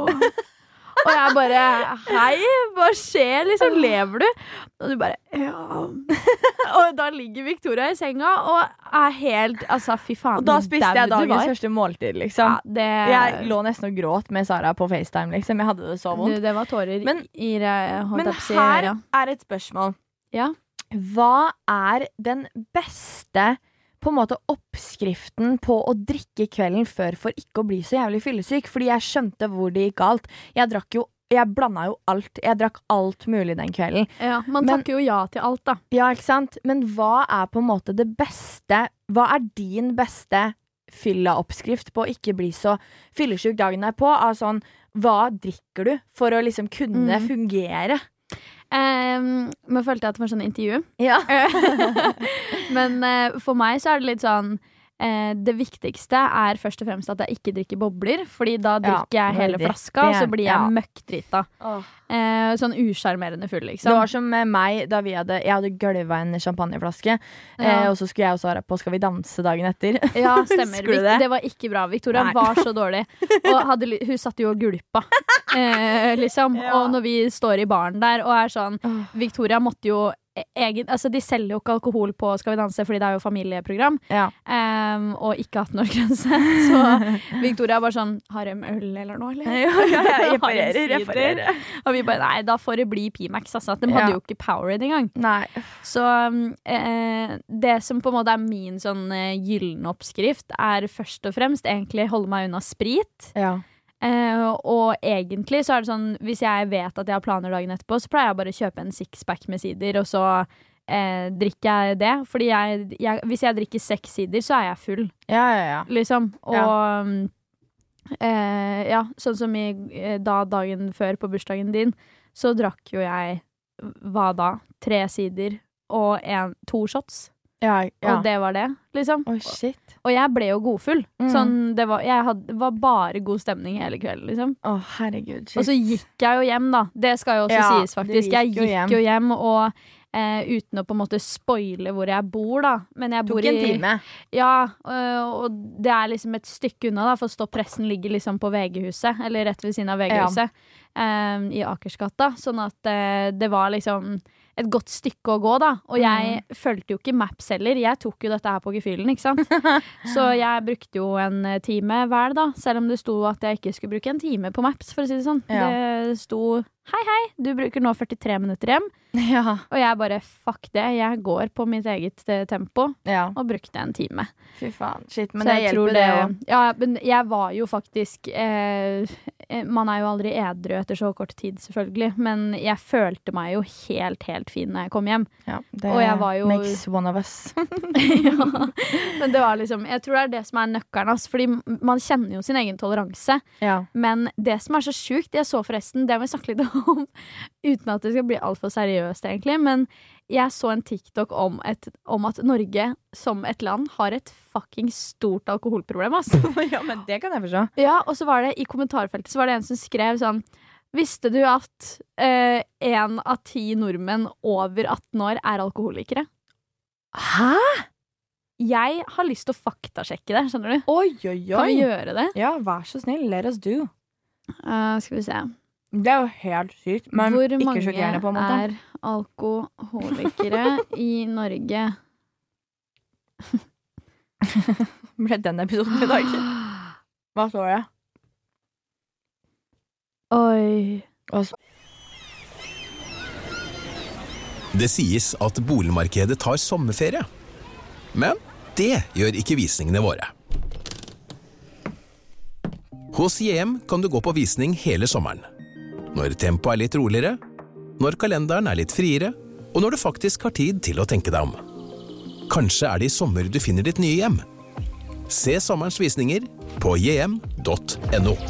Og jeg bare hei, hva skjer? Liksom, lever du? Og du bare ja. Og da ligger Victoria i senga og er helt altså fy faen. Og da spiste jeg der du dagens var. første måltid, liksom. Ja, det, Jeg lå nesten og gråt med Sara på FaceTime, liksom. Jeg hadde det så du, vondt. det var tårer Men- i det. holdt Men jeg på å si, her ja. er et spørsmål. Ja. Hva er den beste på en måte oppskriften på å drikke kvelden før for ikke å bli så jævlig fyllesyk? Fordi jeg skjønte hvor det gikk galt. Jeg drakk jo Jeg blanda jo alt. Jeg drakk alt mulig den kvelden. Ja, man Men- takker jo ja til alt, da. Ja, ikke sant? Men hva er på en måte det beste Hva er din beste fylla-oppskrift på å ikke bli så fyllesyk dagen derpå? Av sånn, hva drikker du for å liksom kunne Mm. fungere? Um, men følte jeg at det var sånn intervju. Ja. Men uh, for meg så er det litt sånn uh, det viktigste er først og fremst at jeg ikke drikker bobler, fordi da drikker Ja, jeg hele veldig. flaska, og så blir jeg Ja. møkkdrita. Åh. Uh, sånn usjarmerende full, Det liksom. var som med meg da vi hadde Jeg hadde gølva en champagneflaske, Ja. eh, og så skulle jeg og Sara på Skal vi danse dagen etter. Ja, stemmer. Skulle Vic- det? det var ikke bra. Victoria Nei. var så dårlig. Og hadde, li- hun satt jo og gulpa, eh, liksom. Ja. Og når vi står i baren der og er sånn Åh. Victoria måtte jo egen, altså De selger jo ikke alkohol på Skal vi danse, fordi det er jo familieprogram. Ja. Um, og ikke atten-årsgrense. Så Victoria var sånn Har de øl eller noe, eller? Ja, ja, ja, Har de reparerer, sider? reparerer. Og vi bare Nei, da får det bli Pimax, altså. De hadde Ja. jo ikke Powerade engang. Nei. Så eh, det som på en måte er min sånn eh, gylne oppskrift, er først og fremst egentlig holde meg unna sprit. Ja. Eh, og egentlig så er det sånn, hvis jeg vet at jeg har planer dagen etterpå, så pleier jeg bare å kjøpe en sixpack med sider, og så eh, drikker jeg det. Fordi jeg, jeg, hvis jeg drikker seks sider, så er jeg full, Ja, ja, ja. liksom. Og eh, ja, sånn som i, eh, da dagen før på bursdagen din, så drakk jo jeg hva da? Tre sider og en, to shots. Ja, ja. Og det var det, liksom. Oi, shit. Og jeg ble jo godfull. Mm. Sånn, det var, jeg hadde, det var bare god stemning hele kvelden, liksom. Å, herregud. Shit. Og så gikk jeg jo hjem, da. Det skal jo også Ja, sies, du faktisk. Jeg gikk jo gikk hjem. jo hjem, og eh, uten å på en måte spoile hvor jeg bor, da. Men jeg bor tok en i time. Ja, øh, og det er liksom et stykke unna, da, for Stoppressen ligger liksom på V G-huset, eller rett ved siden av V G-huset, eh, i Akersgata. Sånn at eh, det var liksom et godt stykke å gå, da. Og jeg Mm. følte jo ikke Maps heller. Jeg tok jo dette her på gefühlen, ikke sant? Så jeg brukte jo en eh, time hver, da. Selv om det sto at jeg ikke skulle bruke en time på Maps, for å si det sånn. Ja. Det sto hei, hei, du bruker nå førtitre minutter hjem. Ja. Og jeg bare fuck det. Jeg går på mitt eget eh, tempo, Ja. og brukte en time. Fy faen. Shit, men Så det jeg tror hjelper, det òg. Ja, men jeg var jo faktisk eh, eh, Man er jo aldri edru etter så kort tid, selvfølgelig. Men jeg følte meg jo helt, helt fin når jeg kom hjem. Ja, det Og jeg var jo- makes one of us. Ja. Men det var liksom Jeg tror det er det som er nøkkelen. Altså, fordi man kjenner jo sin egen toleranse. Ja. Men det som er så sjukt, jeg så forresten, det må vi snakke litt om, uten at det skal bli altfor seriøst, egentlig, men jeg så en TikTok om, et, om at Norge som et land har et fucking stort alkoholproblem, altså. ja, men det kan jeg forstå. Ja, og så var det i kommentarfeltet så var det en som skrev sånn: Visste du at eh, en av ti nordmenn over atten år er alkoholikere? Hæ? Jeg har lyst til å faktasjekke det, skjønner du? Oi, oi, Kan vi gjøre det? Ja, vær så snill. Let us do. Eh, skal vi se. Det er jo helt sykt, men Hvor ikke mange sjokkerende på en måte. er alkoholikere i Norge? Ble den episoden i dag? Hva står det? Oi. Det sies at boligmarkedet tar sommerferie. Men det gjør ikke visningene våre. Hos J M kan du gå på visning hele sommeren. Når tempoet er litt roligere, når kalenderen er litt friere, og når du faktisk har tid til å tenke deg om. Kanskje er det i sommer du finner ditt nye hjem. Se sommerens visninger på j m punktum n o.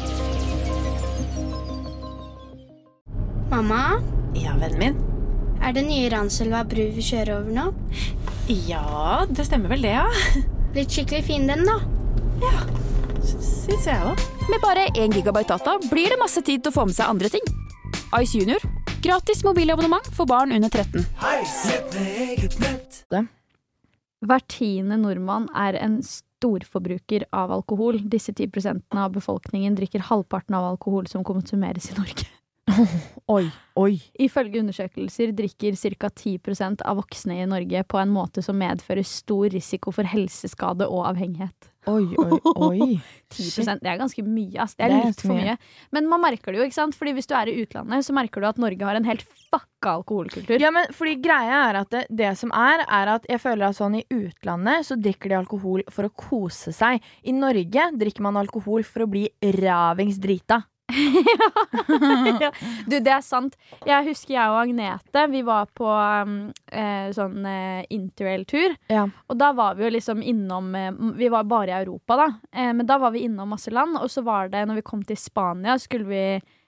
Mamma, Ja, vennen min. er det nye Ranselva bru vi kjører over nå? Ja, det stemmer vel det, ja. Blitt skikkelig fin den da. Syns jeg òg. Med bare én gigabyte data blir det masse tid til å få med seg andre ting. Ice Junior. Gratis mobilabonnement for barn under tretten. Hver tiende nordmann er en storforbruker av alkohol. Disse ti prosentene av befolkningen drikker halvparten av alkohol som konsumeres i Norge. Oi, oi. Ifølge undersøkelser drikker ca. ti prosent av voksne i Norge på en måte som medfører stor risiko for helseskade og avhengighet. Oi, oi, oi. ti prosent, det er ganske mye, ass. Det er Det er litt for mye. mye. Men man merker det jo, ikke sant? Fordi hvis du er i utlandet, så merker du at Norge har en helt fucka alkoholkultur. Ja, men fordi greia er at det, det som er, er at jeg føler at sånn i utlandet så drikker de alkohol for å kose seg. I Norge drikker man alkohol for å bli ravings drita. Ja. Du, det er sant. Jeg husker jeg og Agnete, vi var på um, eh, sånn eh, interrail-tur. Ja. Og da var vi jo liksom innom eh, Vi var bare i Europa, da. Eh, men da var vi innom masse land. Og så var det, når vi kom til Spania, skulle vi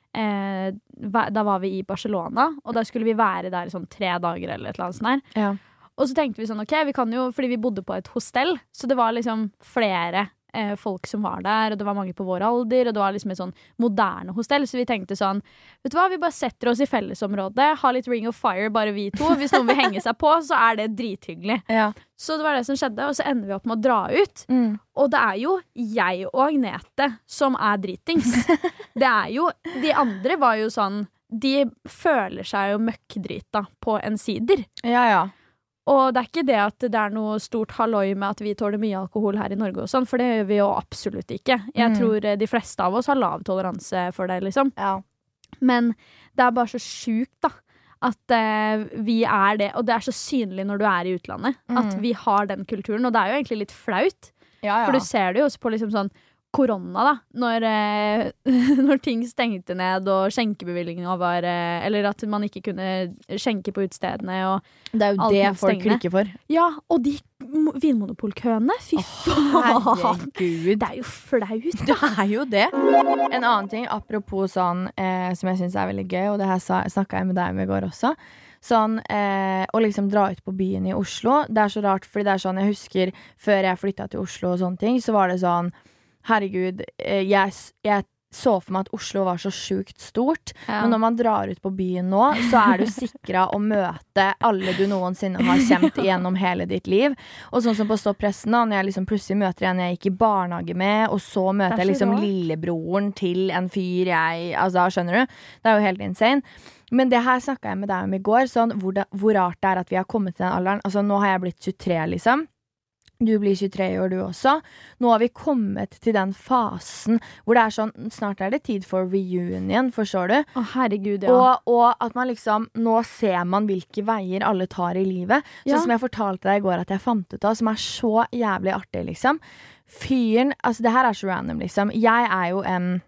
eh, da var vi i Barcelona, og da skulle vi være der i sånn tre dager eller et eller annet sånt her. Ja. Og så tenkte vi sånn, ok, vi kan jo, fordi vi bodde på et hostell, så det var liksom flere eh, folk som var der, og det var mange på vår alder, og det var liksom et sånn moderne hostell, så vi tenkte sånn, vet du hva, vi bare setter oss i fellesområdet, har litt Ring of Fire, bare vi to, hvis noen vil henge seg på, så er det drithyggelig. Ja. Så det var det som skjedde, og så ender vi opp med å dra ut, Mm. og det er jo jeg og Agnete som er dritings. Det er jo, de andre var jo sånn, de føler seg jo møkkdrita på en sider. Ja, ja. Og det er ikke det at det er noe stort halloi med at vi tåler mye alkohol her i Norge og sånn, for det gjør vi jo absolutt ikke. Jeg Mm. tror de fleste av oss har lav toleranse for det, liksom. Ja. Men det er bare så sjukt, da. At eh, vi er det, og det er så synlig når du er i utlandet, at Mm. vi har den kulturen. Og det er jo egentlig litt flaut, Ja, ja. for du ser det jo også på liksom sånn korona, da. Når, eh, når ting stengte ned, og skjenkebevilgninga var eh, eller at man ikke kunne skjenke på utestedene. Og Det er jo alt det måtte folk stenge. klikker for. Ja, og de mo- vinmonopolkøene, fy faen! Herregud. Det er jo flaut. Det er jo det. En annen ting, apropos sånn, eh, som jeg synes er veldig gøy, og det her sa- snakket jeg med deg om i går også, sånn, eh, å liksom dra ut på byen i Oslo, det er så rart, fordi det er sånn, jeg husker, før jeg flyttet til Oslo og sånne ting, så var det sånn, herregud, eh, jeg, s- jeg så for meg at Oslo var så sjukt stort, Ja. men når man drar ut på byen nå, så er du sikret å møte alle du noensinne har kjent gjennom hele ditt liv. Og sånn som på Stoppressen da, når jeg liksom plutselig møter en jeg gikk i barnehage med, og så møter Det er jeg så liksom rart. lillebroren til en fyr jeg, altså skjønner du? Det er jo helt insane. Men det her snakket jeg med deg om i går, sånn hvor, det, hvor rart det er at vi har kommet til den alderen. Altså nå har jeg blitt tjuetre liksom. Du blir tjuetre år du også. Nå har vi kommet til den fasen hvor det er sånn, snart er det tid for reunion, forstår du? Å, herregud, ja. Og, og at man liksom, nå ser man hvilke veier alle tar i livet. Ja. Sånn som jeg fortalte deg i går at jeg fant ut av, som er så jævlig artig, liksom. Fyren, altså det her er så random, liksom. Jeg er jo en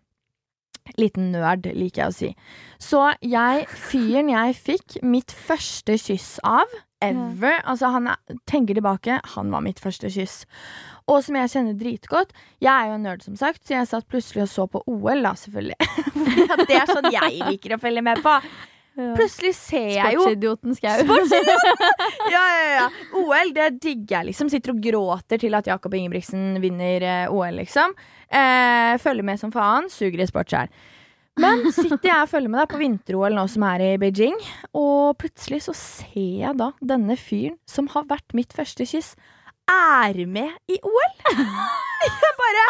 liten nerd, liker jeg å si. Så jeg, fyren jeg fikk mitt første kyss av, ever, altså han er, tenker tilbake, han var mitt første kyss. Og som jeg kjenner dritgodt, jeg er jo en nerd som sagt, så jeg satt plutselig og så på O L da, selvfølgelig. Fordi at det er sånn jeg liker å følge med på. Plutselig ser jeg jo Sportsidioten Skau. ja, ja, ja. O L, det digger jeg liksom. Sitter og gråter til at Jakob Ingebrigtsen vinner eh, O L, liksom. Eh, følger med som faen. Suger i sport selv. Men sitter jeg og følger med deg på vinter-O L nå som er i Beijing, og plutselig så ser jeg da denne fyren som har vært mitt første kyss, er med i O L. Jeg bare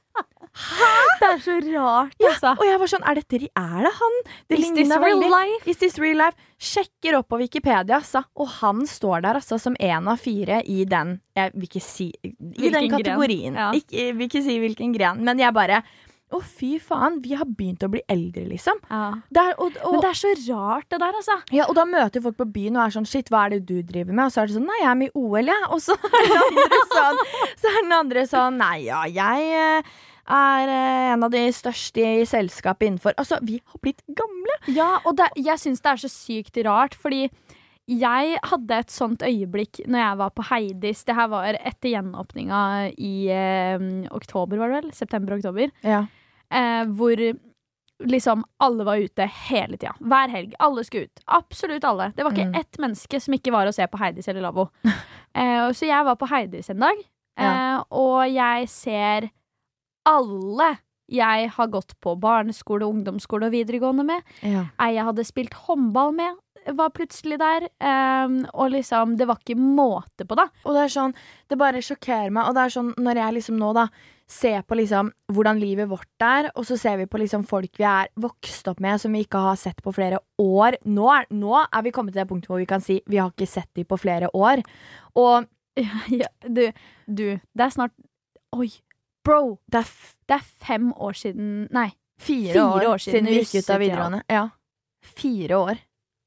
Det er så rart, ja, altså. og jeg var sånn, er dette ri- er det han? Det Is this ligner real veldig- life? Is this real life? Sjekker opp på Wikipedia, altså. Og han står der altså som en av fire i den, jeg vil ikke si, i Hvilken den gren? kategorien. Ja. Ikke, jeg vil ikke si hvilken gren, men jeg bare, å fy faen, vi har begynt å bli eldre, liksom. Ja. Der, og, og, Men det er så rart, det der, altså. ja, og da møter folk på byen og er sånn, shit, hva er det du driver med? Og så er det sånn, nei, jeg er med i O L, ja. Og så er den andre sånn, så er den andre sånn, nei, ja, jeg eh, er eh, en av de største i selskapet innenfor. Altså, vi har blitt gamle. Ja, og det, jeg synes det er så sykt rart, fordi jeg hadde et sånt øyeblikk når jeg var på Heidis. Det her var etter gjenåpninga i eh, oktober, var det vel? September-oktober. Ja. Eh, hvor liksom alle var ute hele tida. Hver helg. Alle skulle ut. Absolutt alle. Det var ikke Mm. ett menneske som ikke var å se på Heidis eller Lavvo. eh, så jeg var på Heidis en dag, eh, Ja. og jeg ser alle jeg har gått på barneskole, ungdomsskole og videregående med. Ja. Ei jeg hadde spilt håndball med, var plutselig der. Um, og liksom, det var ikke måte på, da. Og det er sånn, det bare sjokkerer meg. Og det er sånn, når jeg liksom nå da ser på liksom hvordan livet vårt er, og så ser vi på liksom folk vi er vokst opp med, som vi ikke har sett på flere år. Nå er, nå er vi kommet til det punktet hvor vi kan si vi har ikke sett dem på flere år. Og Ja, du, du, det er snart Oi, bro! det er f Det er fem år siden Nei, fire, Fire år, år siden siden vi gikk ut av russetida. videregående. Ja. Fire år.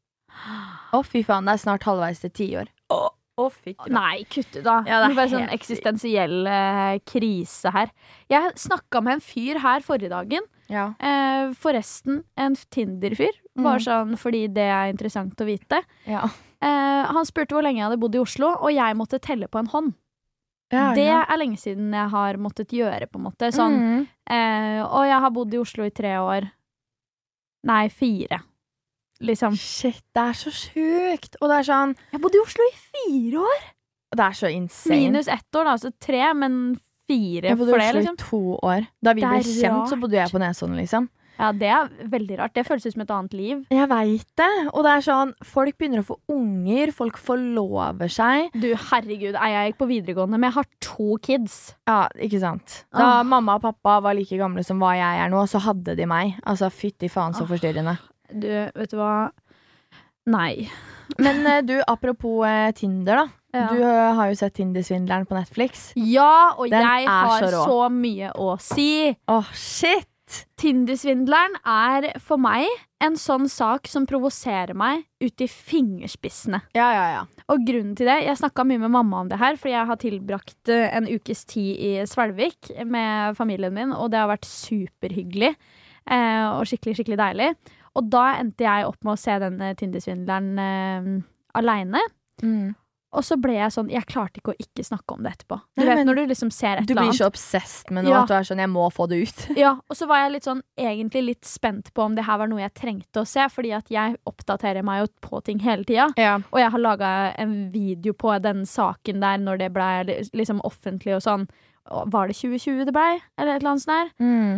Å, fy faen, det er snart halvveis til ti år. Å, å fy faen. nei, kutte da. Ja, det er det er sånn helt sykt. eksistensiell eh, krise her. Jeg snakka med en fyr her forrige dagen. Ja. Eh, forresten, en Tinder-fyr. Bare sånn fordi det er interessant å vite. Ja. Eh, han spurte hvor lenge jeg hadde bodd i Oslo, og jeg måtte telle på en hånd. Ja, Det ja. er lenge siden jeg har måttet gjøre, på en måte. Sånn, Mm. eh, og jeg har bodd i Oslo i tre år. Nei, fire. Liksom. Shit, det er så sjukt. Og det er sånn Jeg bodde i Oslo i fire år. Det er så insane. Minus ett år, da, altså tre, men fire Jeg bodde for i det, Oslo liksom. i to år. Da vi Det ble er kjent, så rart. bodde jeg på Nesodden, liksom. Ja, det er veldig rart. Det føles ut som et annet liv. Jeg vet det. Og det er sånn, folk begynner å få unger, folk forlover seg. Du, herregud, jeg gikk på videregående, men jeg har to kids. Ja, ikke sant. Da Åh. mamma og pappa var like gamle som hva jeg er nå, så hadde de meg. Altså, fytti faen så forstyrrende. Du, vet du hva? Nei. Men eh, du, apropos eh, Tinder da. Ja. Du eh, har jo sett Tinder-svindleren på Netflix. Ja, og Den jeg er har så så, rå. mye å si. Åh, shit! Tinder-svindleren er for meg en sånn sak som provoserer meg ut i fingerspissene. Ja, ja, ja. Og grunnen til det, jeg snakket mye med mamma om det her, fordi jeg har tilbrakt eh, en ukes tid i Svelvik med familien min, og det har vært superhyggelig eh, og skikkelig, skikkelig deilig. Og da endte jeg opp med å se denne Tinder-svindleren eh, alene. Mm. Og så ble jeg sånn, jeg klarte ikke å ikke snakke om det etterpå. Du Nei, vet men når du liksom ser et Du eller blir annet. så obsessed med noe Ja. at du er sånn, jeg må få det ut. Ja, og så var jeg litt sånn, egentlig litt spent på om det her var noe jeg trengte å se, fordi at jeg oppdaterer meg jo på ting hele tida. Ja. Og jeg har laget en video på den saken der når det ble liksom offentlig og sånn. Var det tjue tjue det ble? Eller et eller annet sånt der? Mm.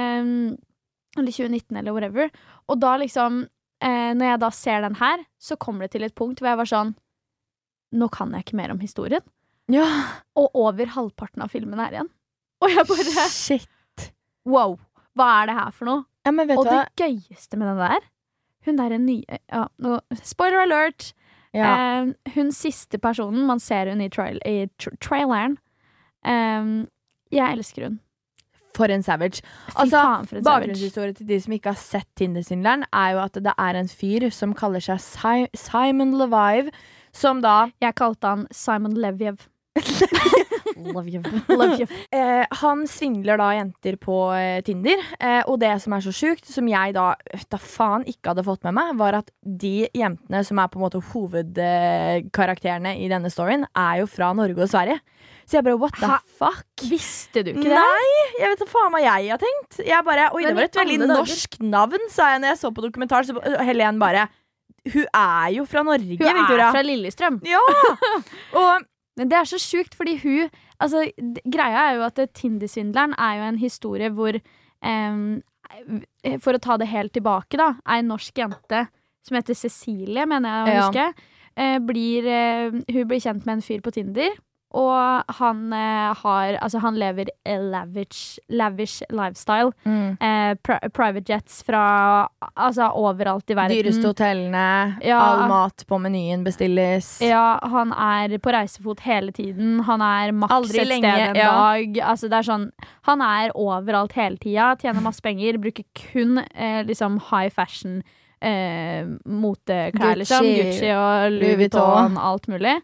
Um, eller tjue nitten eller whatever. Og da liksom, eh, når jeg da ser den her, så kommer det til et punkt hvor jeg var sånn, nå kan jeg ikke mer om historien. Ja. Og over halvparten av filmen er igjen. Og jeg bare, Shit. wow, hva er det her for noe? Ja, men vet Og du det hva? gøyeste med den der, hun der er nye, ja, nå, spoiler alert, Ja. eh, hun siste personen, man ser hun i, trail, i tra traileren, eh, jeg elsker hun. For en savage. Fy Altså, faen for en savage. bakgrunnshistorie til de som ikke har sett Tinder-svindleren, er jo at det er en fyr som kaller seg Si- Simon Levive, som da Jeg kalte han Simon Leviev. Leviev. Leviev. Eh, han svindler da jenter på eh, Tinder, eh, og det som er så sjukt, som jeg da, da faen ikke hadde fått med meg, var at de jentene som er på en måte hovedkarakterene i denne storyen, er jo fra Norge og Sverige. Så jeg bare, what the Hæ? fuck? Visste du ikke det? Nei, jeg vet da faen hva jeg har tenkt. Jeg bare, oi, det Men var i et veldig alle dager- norsk navn, sa jeg når jeg så på dokumentar. Så ba- Helen bare, hun er jo fra Norge, Hun Victoria. er fra Lillestrøm. Ja, og Men det er så sjukt, fordi hun altså, d- greia er jo at Tinder-svindleren er jo en historie hvor em, for å ta det helt tilbake da, er en norsk jente som heter Cecilie, mener jeg å Ja. huske, eh, blir, eh, hun blir kjent med en fyr på Tinder, og han eh, har, altså han lever a lavish, lavish lifestyle, mm. eh, pri private jets fra, altså overalt i verden. Dyreste hotellene, Ja. all mat på menyen bestilles. Ja, han er på reisefot hele tiden. Han er maks Aldri et lenge, sted en ja. dag. Altså, det er sånn, han er overalt hele tida, tjener masse penger, bruker kun eh, liksom high fashion eh, moteklær, liksom. Gucci, Gucci og Louis Louis Vuitton. Vuitton, alt mulig.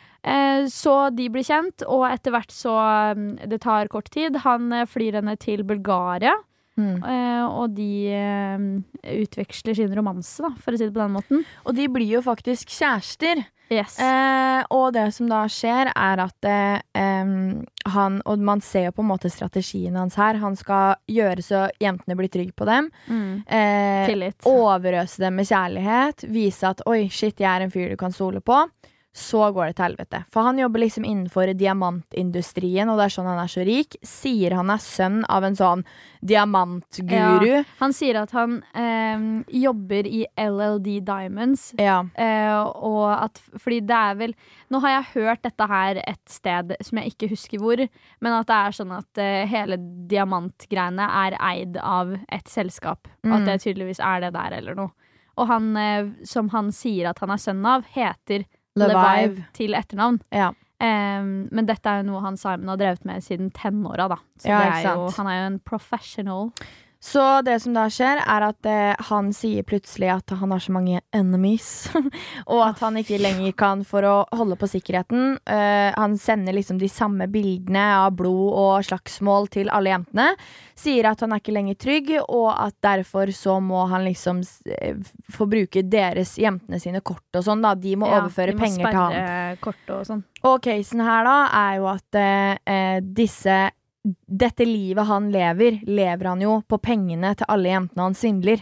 Eh, så de blir kjent, og etter hvert så mm, det tar kort tid. Han eh, flyr henne til Bulgaria, Mm. eh, og de eh, utveksler sin romanse, da, for å si det på den måten. Og de blir jo faktisk kjærester. Yes. Eh, og det som da skjer, er at eh, em, han, og man ser jo på en måte strategien hans her, han skal gjøre så jentene blir trygge på dem. Mm. Eh, Tillit. overøse dem med kjærlighet, vise at oi, shit, jeg er en fyr du kan stole på. Så går det til helvete. For han jobber liksom innenfor diamantindustrien, og det er sånn han er så rik. Sier han er sønn av en sånn diamantguru. Ja, han sier at han eh, jobber i L L D Diamonds. Ja. Eh, og at, fordi det er vel Nå har jeg hørt dette her et sted som jeg ikke husker hvor, men at det er sånn at eh, hele diamantgreiene er eid av et selskap. Mm. At det tydeligvis er det der eller noe. Og han, eh, som han sier at han er sønn av, heter Levive. Levive til etternavn. Ja. Um, men dette er jo noe han Simon har drevet med siden tenåra, da. Så Ja, det ikke er jo, sant. han er jo en professional. Så det som da skjer, er at eh, han sier plutselig at han har så mange enemies, og at han ikke lenger kan for å holde på sikkerheten. Eh, han sender liksom de samme bildene av blod og slagsmål til alle jentene. Sier at han er ikke lenger trygg, og at derfor så må han liksom eh, få bruke deres jentene sine kort og sånn da. De må Ja, overføre de må penger til han. sperre kort og sånn. Og casen her da er jo at eh, eh, disse dette livet han lever, lever han jo på pengene til alle jentene han svindler.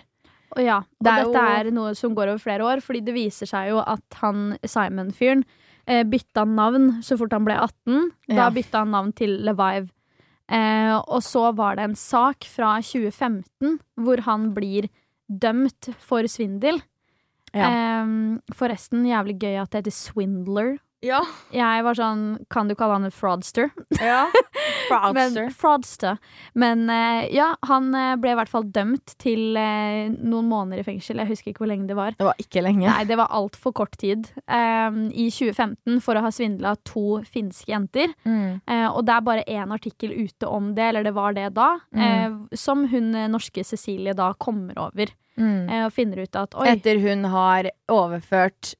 Og ja, og Det er dette jo- er noe som går over flere år, fordi det viser seg jo at han, Simon-fyren, eh, bytta navn så fort han ble atten. Da Ja. bytta han navn til Levive. Eh, og så var det en sak fra tjue femten hvor han blir dømt for svindel. Ja. Eh, forresten, jævlig gøy at det heter Swindler. Ja. Jeg var sånn, kan du kalle han en fraudster? ja. Men, fraudster. Men eh, ja, han eh, ble i hvert fall dømt til eh, noen måneder i fengsel. Jeg husker ikke hvor lenge det var. Det var ikke lenge. Nei, det var alt for kort tid. Um, I tjue femten for å ha svindlet to finske jenter. Mm. Uh, og det er bare én artikkel ute om det, eller det var det da, Mm. uh, som hun eh, norske Cecilie da kommer over Mm. uh, og finner ut at oi, Etter hun har overført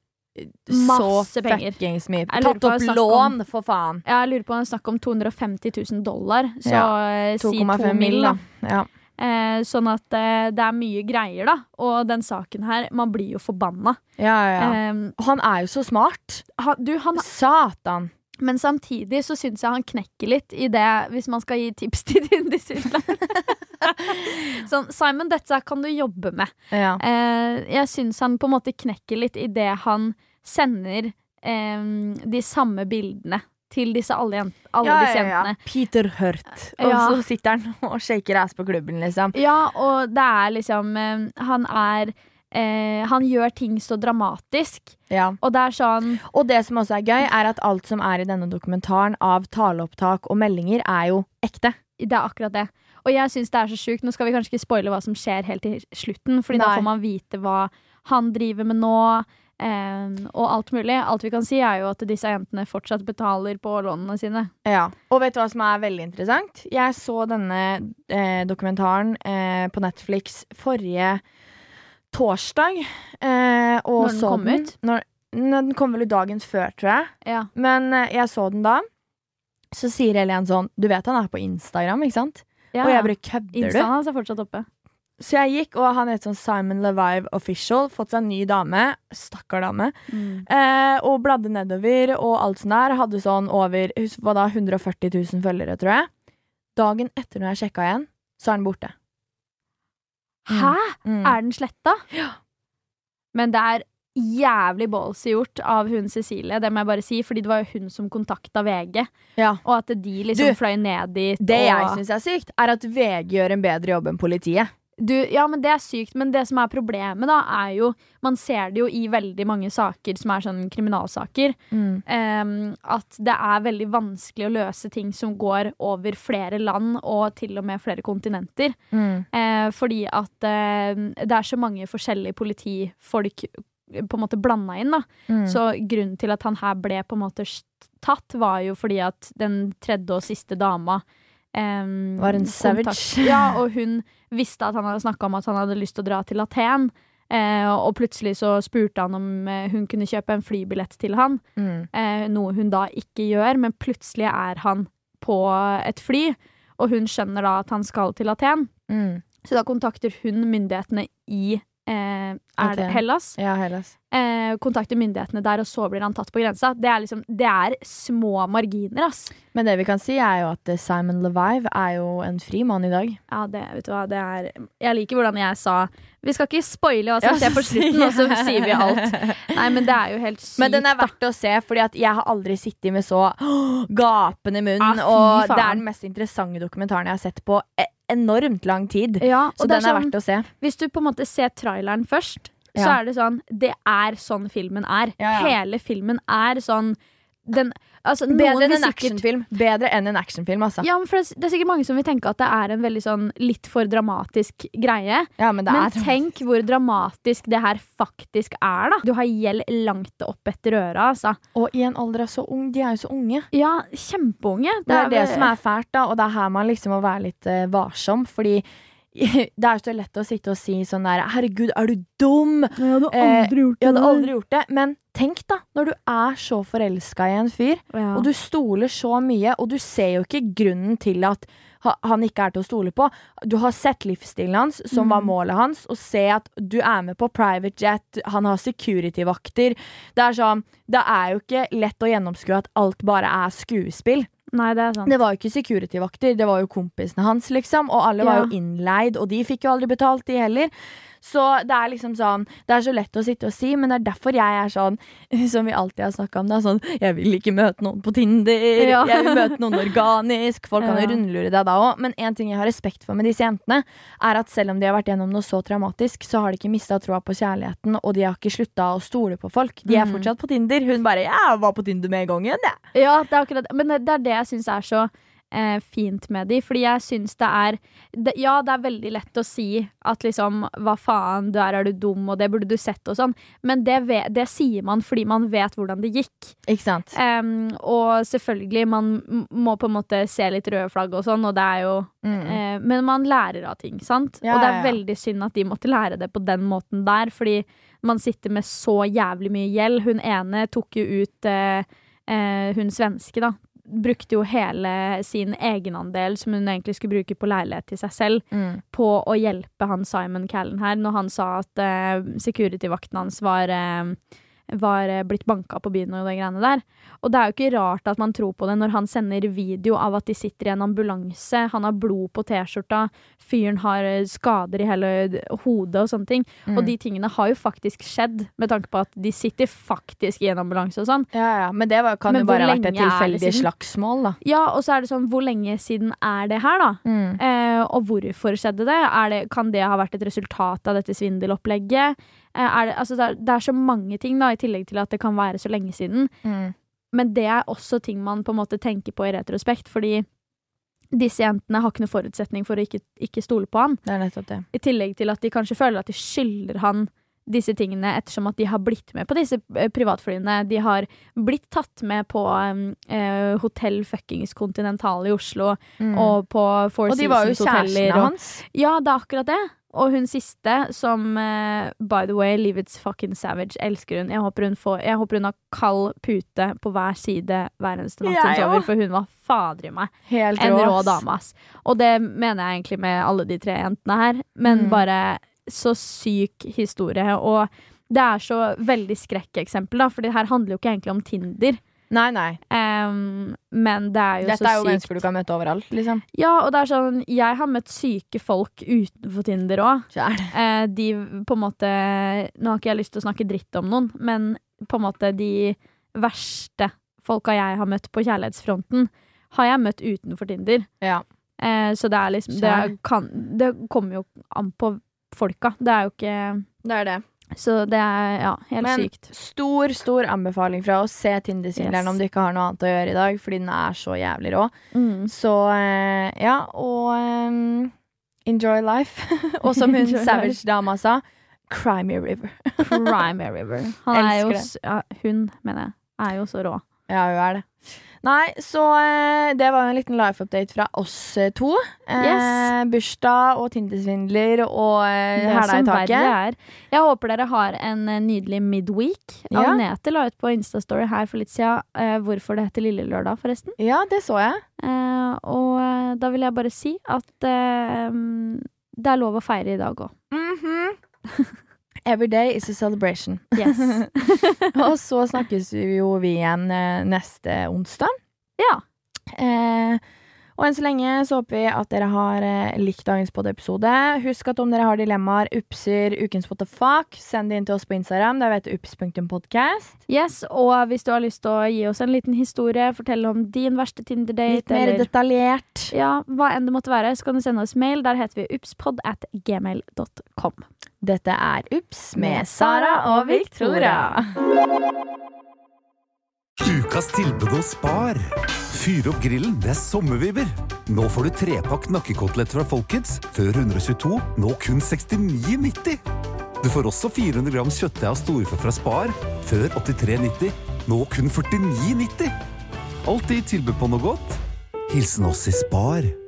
Masse så penger. fuckings mye. Jeg lurer Tatt på opp hva det er snakk lån, om. for faen. jeg lurer på om det er snakk om to hundre og femti tusen dollar, så Ja, eh, si to komma to fem mil, mil, da. da. Ja. Eh, sånn at eh, det er mye greier, da. Og den saken her, man blir jo forbanna. Ja, ja, ja. Um, Han er jo så smart. han, du, han Satan. Men samtidig så syns jeg han knekker litt i det, hvis man skal gi tips til Dindisutland. sånn, Simon, dette kan du jobbe med. Ja. Eh, jeg syns han på en måte knekker litt i det han sender eh, de samme bildene til disse alle, jent alle ja, disse ja, ja. jentene. Peter Hurt. Og Ja. så sitter han og shaker ass på klubben, liksom. Ja, og det er liksom eh, Han er eh, Han gjør ting så dramatisk. Ja. Og det er sånn Og det som også er gøy, er at alt som er i denne dokumentaren av taleopptak og meldinger, er jo ekte. Det er akkurat det. Og jeg syns det er så sjukt. Nå skal vi kanskje ikke spoile hva som skjer helt til slutten, Fordi da Nei. får man vite hva han driver med nå, eh, og alt mulig. Alt vi kan si, er jo at disse jentene fortsatt betaler på lånene sine. Ja. Og vet du hva som er veldig interessant? Jeg så denne eh, dokumentaren eh, på Netflix forrige torsdag. Eh, og Når den så kom ut? Når, når den kom vel ut dagen før, tror jeg. Ja. Men eh, jeg så den da. Så sier Helen sånn, du vet han er på Instagram, ikke sant? Ja, Og ja. jeg bare, kødder du? Instaen hans er fortsatt oppe. Så jeg gikk, og han heter sånn Simon Levive Official, fått seg en ny dame, stakkar dame, Mm. eh, og bladde nedover, og alt sånn der, hadde sånn over, hus- hva da, hundre og førti tusen følgere, tror jeg. Dagen etter når jeg sjekket igjen, så er den borte. Hæ? Mm. Er den sletta? Ja. Men det er jævlig ballsy gjort av hun Cecilie, det må jeg bare si, fordi det var jo hun som kontakta V G, Ja. og at de liksom Du, fløy ned dit. Det og... jeg synes er sykt, er at V G gjør en bedre jobb enn politiet. Du, ja, men det er sykt, men det som er problemet da, er jo, man ser det jo i veldig mange saker som er sånn kriminalsaker, Mm. em, at det er veldig vanskelig å løse ting som går over flere land og til og med flere kontinenter. Mm. Eh, fordi at eh, det er så mange forskjellige politifolk på en måte blanda inn, da. Mm. Så grunnen til at han her ble på en måte tatt, var jo fordi at den tredje og siste dama um, Var en savage. Ja, og hun visste at han hadde snakket om at han hadde lyst til å dra til Aten, eh, og plutselig så spurte han om eh, hun kunne kjøpe en flybillett til han, Mm. eh, noe hun da ikke gjør, men plutselig er han på et fly, og hun skjønner da at han skal til Aten, Mm. så da kontakter hun myndighetene i eh, er det Aten. Hellas? Ja, Hellas. Eh, kontakter myndighetene der, og så blir han tatt på grensa. Det er liksom, det er små marginer, ass. Men det vi kan si er jo at eh, Simon Levive er jo en fri mann i dag. Ja, det, vet du hva, det er Jeg liker hvordan jeg sa vi skal ikke spoile hva som Ja, skjer på så slutten, og så sier jeg. sier vi alt. Nei, men det er jo helt sykt. Men den er verdt å se, fordi at jeg har aldri sittet med så åh, gapende munn, Ah, fy og faen. det er den mest interessante dokumentaren jeg har sett på e- enormt lang tid. Ja, og Så det den er sånn, verdt å se. hvis du på en måte ser traileren først, så Ja. er det sånn Det er sånn filmen er. Ja, ja. Hele filmen er sånn den, altså, noen Bedre enn vil en sikkert- actionfilm. Bedre enn en actionfilm, altså. Ja, men for det, det er sikkert mange som vil tenke at det er en veldig sånn litt for dramatisk greie. Ja, men det Men er tenk hvor dramatisk det her faktisk er, da. Du har gjeld langt opp etter øra, altså. Og i en alder av så ung. De er jo så unge. Ja, kjempeunge. Det er det vel- som er fælt, da, og det er her man liksom må være litt eh, varsom, fordi det er så lett å sitte og si sånn der herregud, er du dum? Jeg hadde Eh, aldri gjort det. Jeg hadde der. aldri gjort det. Men tenk da, når du er så forelska i en fyr, Ja. og du stoler så mye, og du ser jo ikke grunnen til at ha- han ikke er til å stole på. Du har sett livsstilen hans, som var målet hans, og se at du er med på private jet, han har security-vakter. Det er sånn, det er jo ikke lett å gjennomskue at alt bare er skuespill. Nei, det er sant. Det var jo ikke security-vakter, det var jo kompisene hans, liksom. Og alle var Ja. jo innleid, og de fikk jo aldri betalt, de heller. Så det er liksom sånn, det er så lett å sitte og si, men det er derfor jeg er sånn, som vi alltid har snakket om da, sånn, jeg vil ikke møte noen på Tinder, Ja. jeg vil møte noen organisk, folk kan jo Ja. rundlure deg da også, men en ting jeg har respekt for med disse jentene, er at selv om de har vært gjennom noe så traumatisk, så har de ikke mistet troa på kjærligheten, og de har ikke sluttet å stole på folk. De er Mm. fortsatt på Tinder. Hun bare, ja, jeg var på Tinder med en gang igjen, ja. Ja, det er akkurat det. Men det, det er det jeg synes er så eh, fint med de, fordi jeg synes det er det, ja, det er veldig lett å si at liksom, hva faen, der er du dum, og det burde du sett og sånn, men det, ve- det sier man fordi man vet hvordan det gikk. Ikke sant? Em, og selvfølgelig, man m- må på en måte se litt røde flagg og sånn, og det er jo Mm. eh, men man lærer av ting, sant? Ja, og det er ja, ja. veldig synd at de måtte lære det på den måten der, fordi man sitter med så jævlig mye gjeld. Hun ene tok jo ut eh, eh, hun svenske da, brukte jo hele sin egenandel som hun egentlig skulle bruke på leilighet til seg selv, Mm. på å hjelpe han Simon Callen her, når han sa at eh, security-vakten hans var, eh, var eh, blitt banka på byen og de greiene der. Og det er jo ikke rart at man tror på det når han sender video av at de sitter i en ambulanse, han har blod på t-skjorta, fyren har eh, skader i hele hodet og sånne ting. Mm. Og de tingene har jo faktisk skjedd, med tanke på at de sitter faktisk i en ambulanse og sånn. Ja, ja, men det var, kan Men jo bare hvor ha vært et lenge er det tilfeldig siden? slagsmål, da. Ja, og så er det sånn, hvor lenge siden er det her da? Mm. Eh, og hvorfor skjedde det? Er det? Kan det ha vært et resultat av dette svindelopplegget? Eh, er det, altså det, er, det er så mange ting da, i tillegg til at det kan være så lenge siden. Mm. Men det er også ting man på en måte tenker på i retrospekt, fordi disse jentene har ikke noe forutsetning for å ikke, ikke stole på han. Det er nettopp det. I tillegg til at de kanskje føler at de skylder han disse tingene, ettersom at de har blitt med på disse eh, privatflyene. De har blitt tatt med på eh, Hotell Fuckings Continental i Oslo, Mm. og på Four Og de var jo Seasons hoteller. kjærestene og- hans. Ja, det er akkurat det. Og hun siste, som eh, by the way, Livets fucking savage, elsker hun. Jeg håper hun, får, jeg håper hun har kald pute på hver side hver eneste natt hun Jeg sover, også. for hun var fader i meg. Helt En rå, rå ass. dame, ass. Og det mener jeg egentlig med alle de tre jentene her. Men Mm. bare så syk historie. Og det er så veldig skrekkeksempel, da, for det her handler jo ikke egentlig om Tinder. Nei, nei. Em, men det er jo Dette så er jo sykt. mennesker du kan møte overalt, liksom. Ja, og det er sånn, jeg har møtt syke folk utenfor Tinder også. Kjær. Eh, de på en måte, nå har ikke jeg lyst til å snakke dritt om noen, men på en måte de verste folka jeg har møtt på kjærlighetsfronten, har jeg møtt utenfor Tinder. Ja. Eh, så det er liksom, det, Skjær. kan, det kommer jo an på folka. Det er jo ikke, Det er det. så det er ja, helt Men sykt. stor, stor anbefaling fra oss. Se Tinder-svindleren Yes. om du ikke har noe annet å gjøre i dag, fordi den er så jævlig rå. Mm. Så eh, ja, og um, enjoy life. Og som hun Enjoy Savage-dama sa, cry me a river. Crime River. Han er jo, Elsker det. s- ja, hun, mener jeg, er jo så rå. Ja, hun er det. Nei, så eh, det var jo en liten life-update fra oss eh, to. Eh, Yes. Bursdag og Tinder-svindler og eh, Det hæla i som verre taket. er. Jeg håper dere har en eh, nydelig midweek. Ja. Agnete la ut på Instastory her for litt siden eh, hvorfor det heter Lille Lørdag, forresten. Ja, det så jeg. Eh, og eh, da vil jeg bare si at eh, det er lov å feire i dag òg. Every day is a celebration. Yes. Og så snakkes vi jo vi igjen eh, neste onsdag. Ja. Eh, og enn så lenge så håper vi at dere har eh, likt dagens podde-episode. Husk at om dere har dilemmaer, upser, ukens what the fuck, send det inn til oss på Instagram. Der vet du ups punktum podcast. Yes, og hvis du har lyst til å gi oss en liten historie, fortelle om din verste Tinder-date, Litt mer eller detaljert. ja, hva enn det måtte være, så kan du sende oss mail. Der heter vi upspod at gmail dot com. Dette er Ups med Sara og Victoria. Ukas tilbud hos Spar. Fyr opp grillen, det er sommervibber. Nå får du trepakk nakkekotelett fra Folkets, før ett hundre og tjueto, nå kun sekstini nitti. Du får også fire hundre gram kjøttdeig av storfe fra Spar, før åttitre nitti, nå kun førtini nitti. Alltid tilbud på noe godt. Hilsen oss i Spar.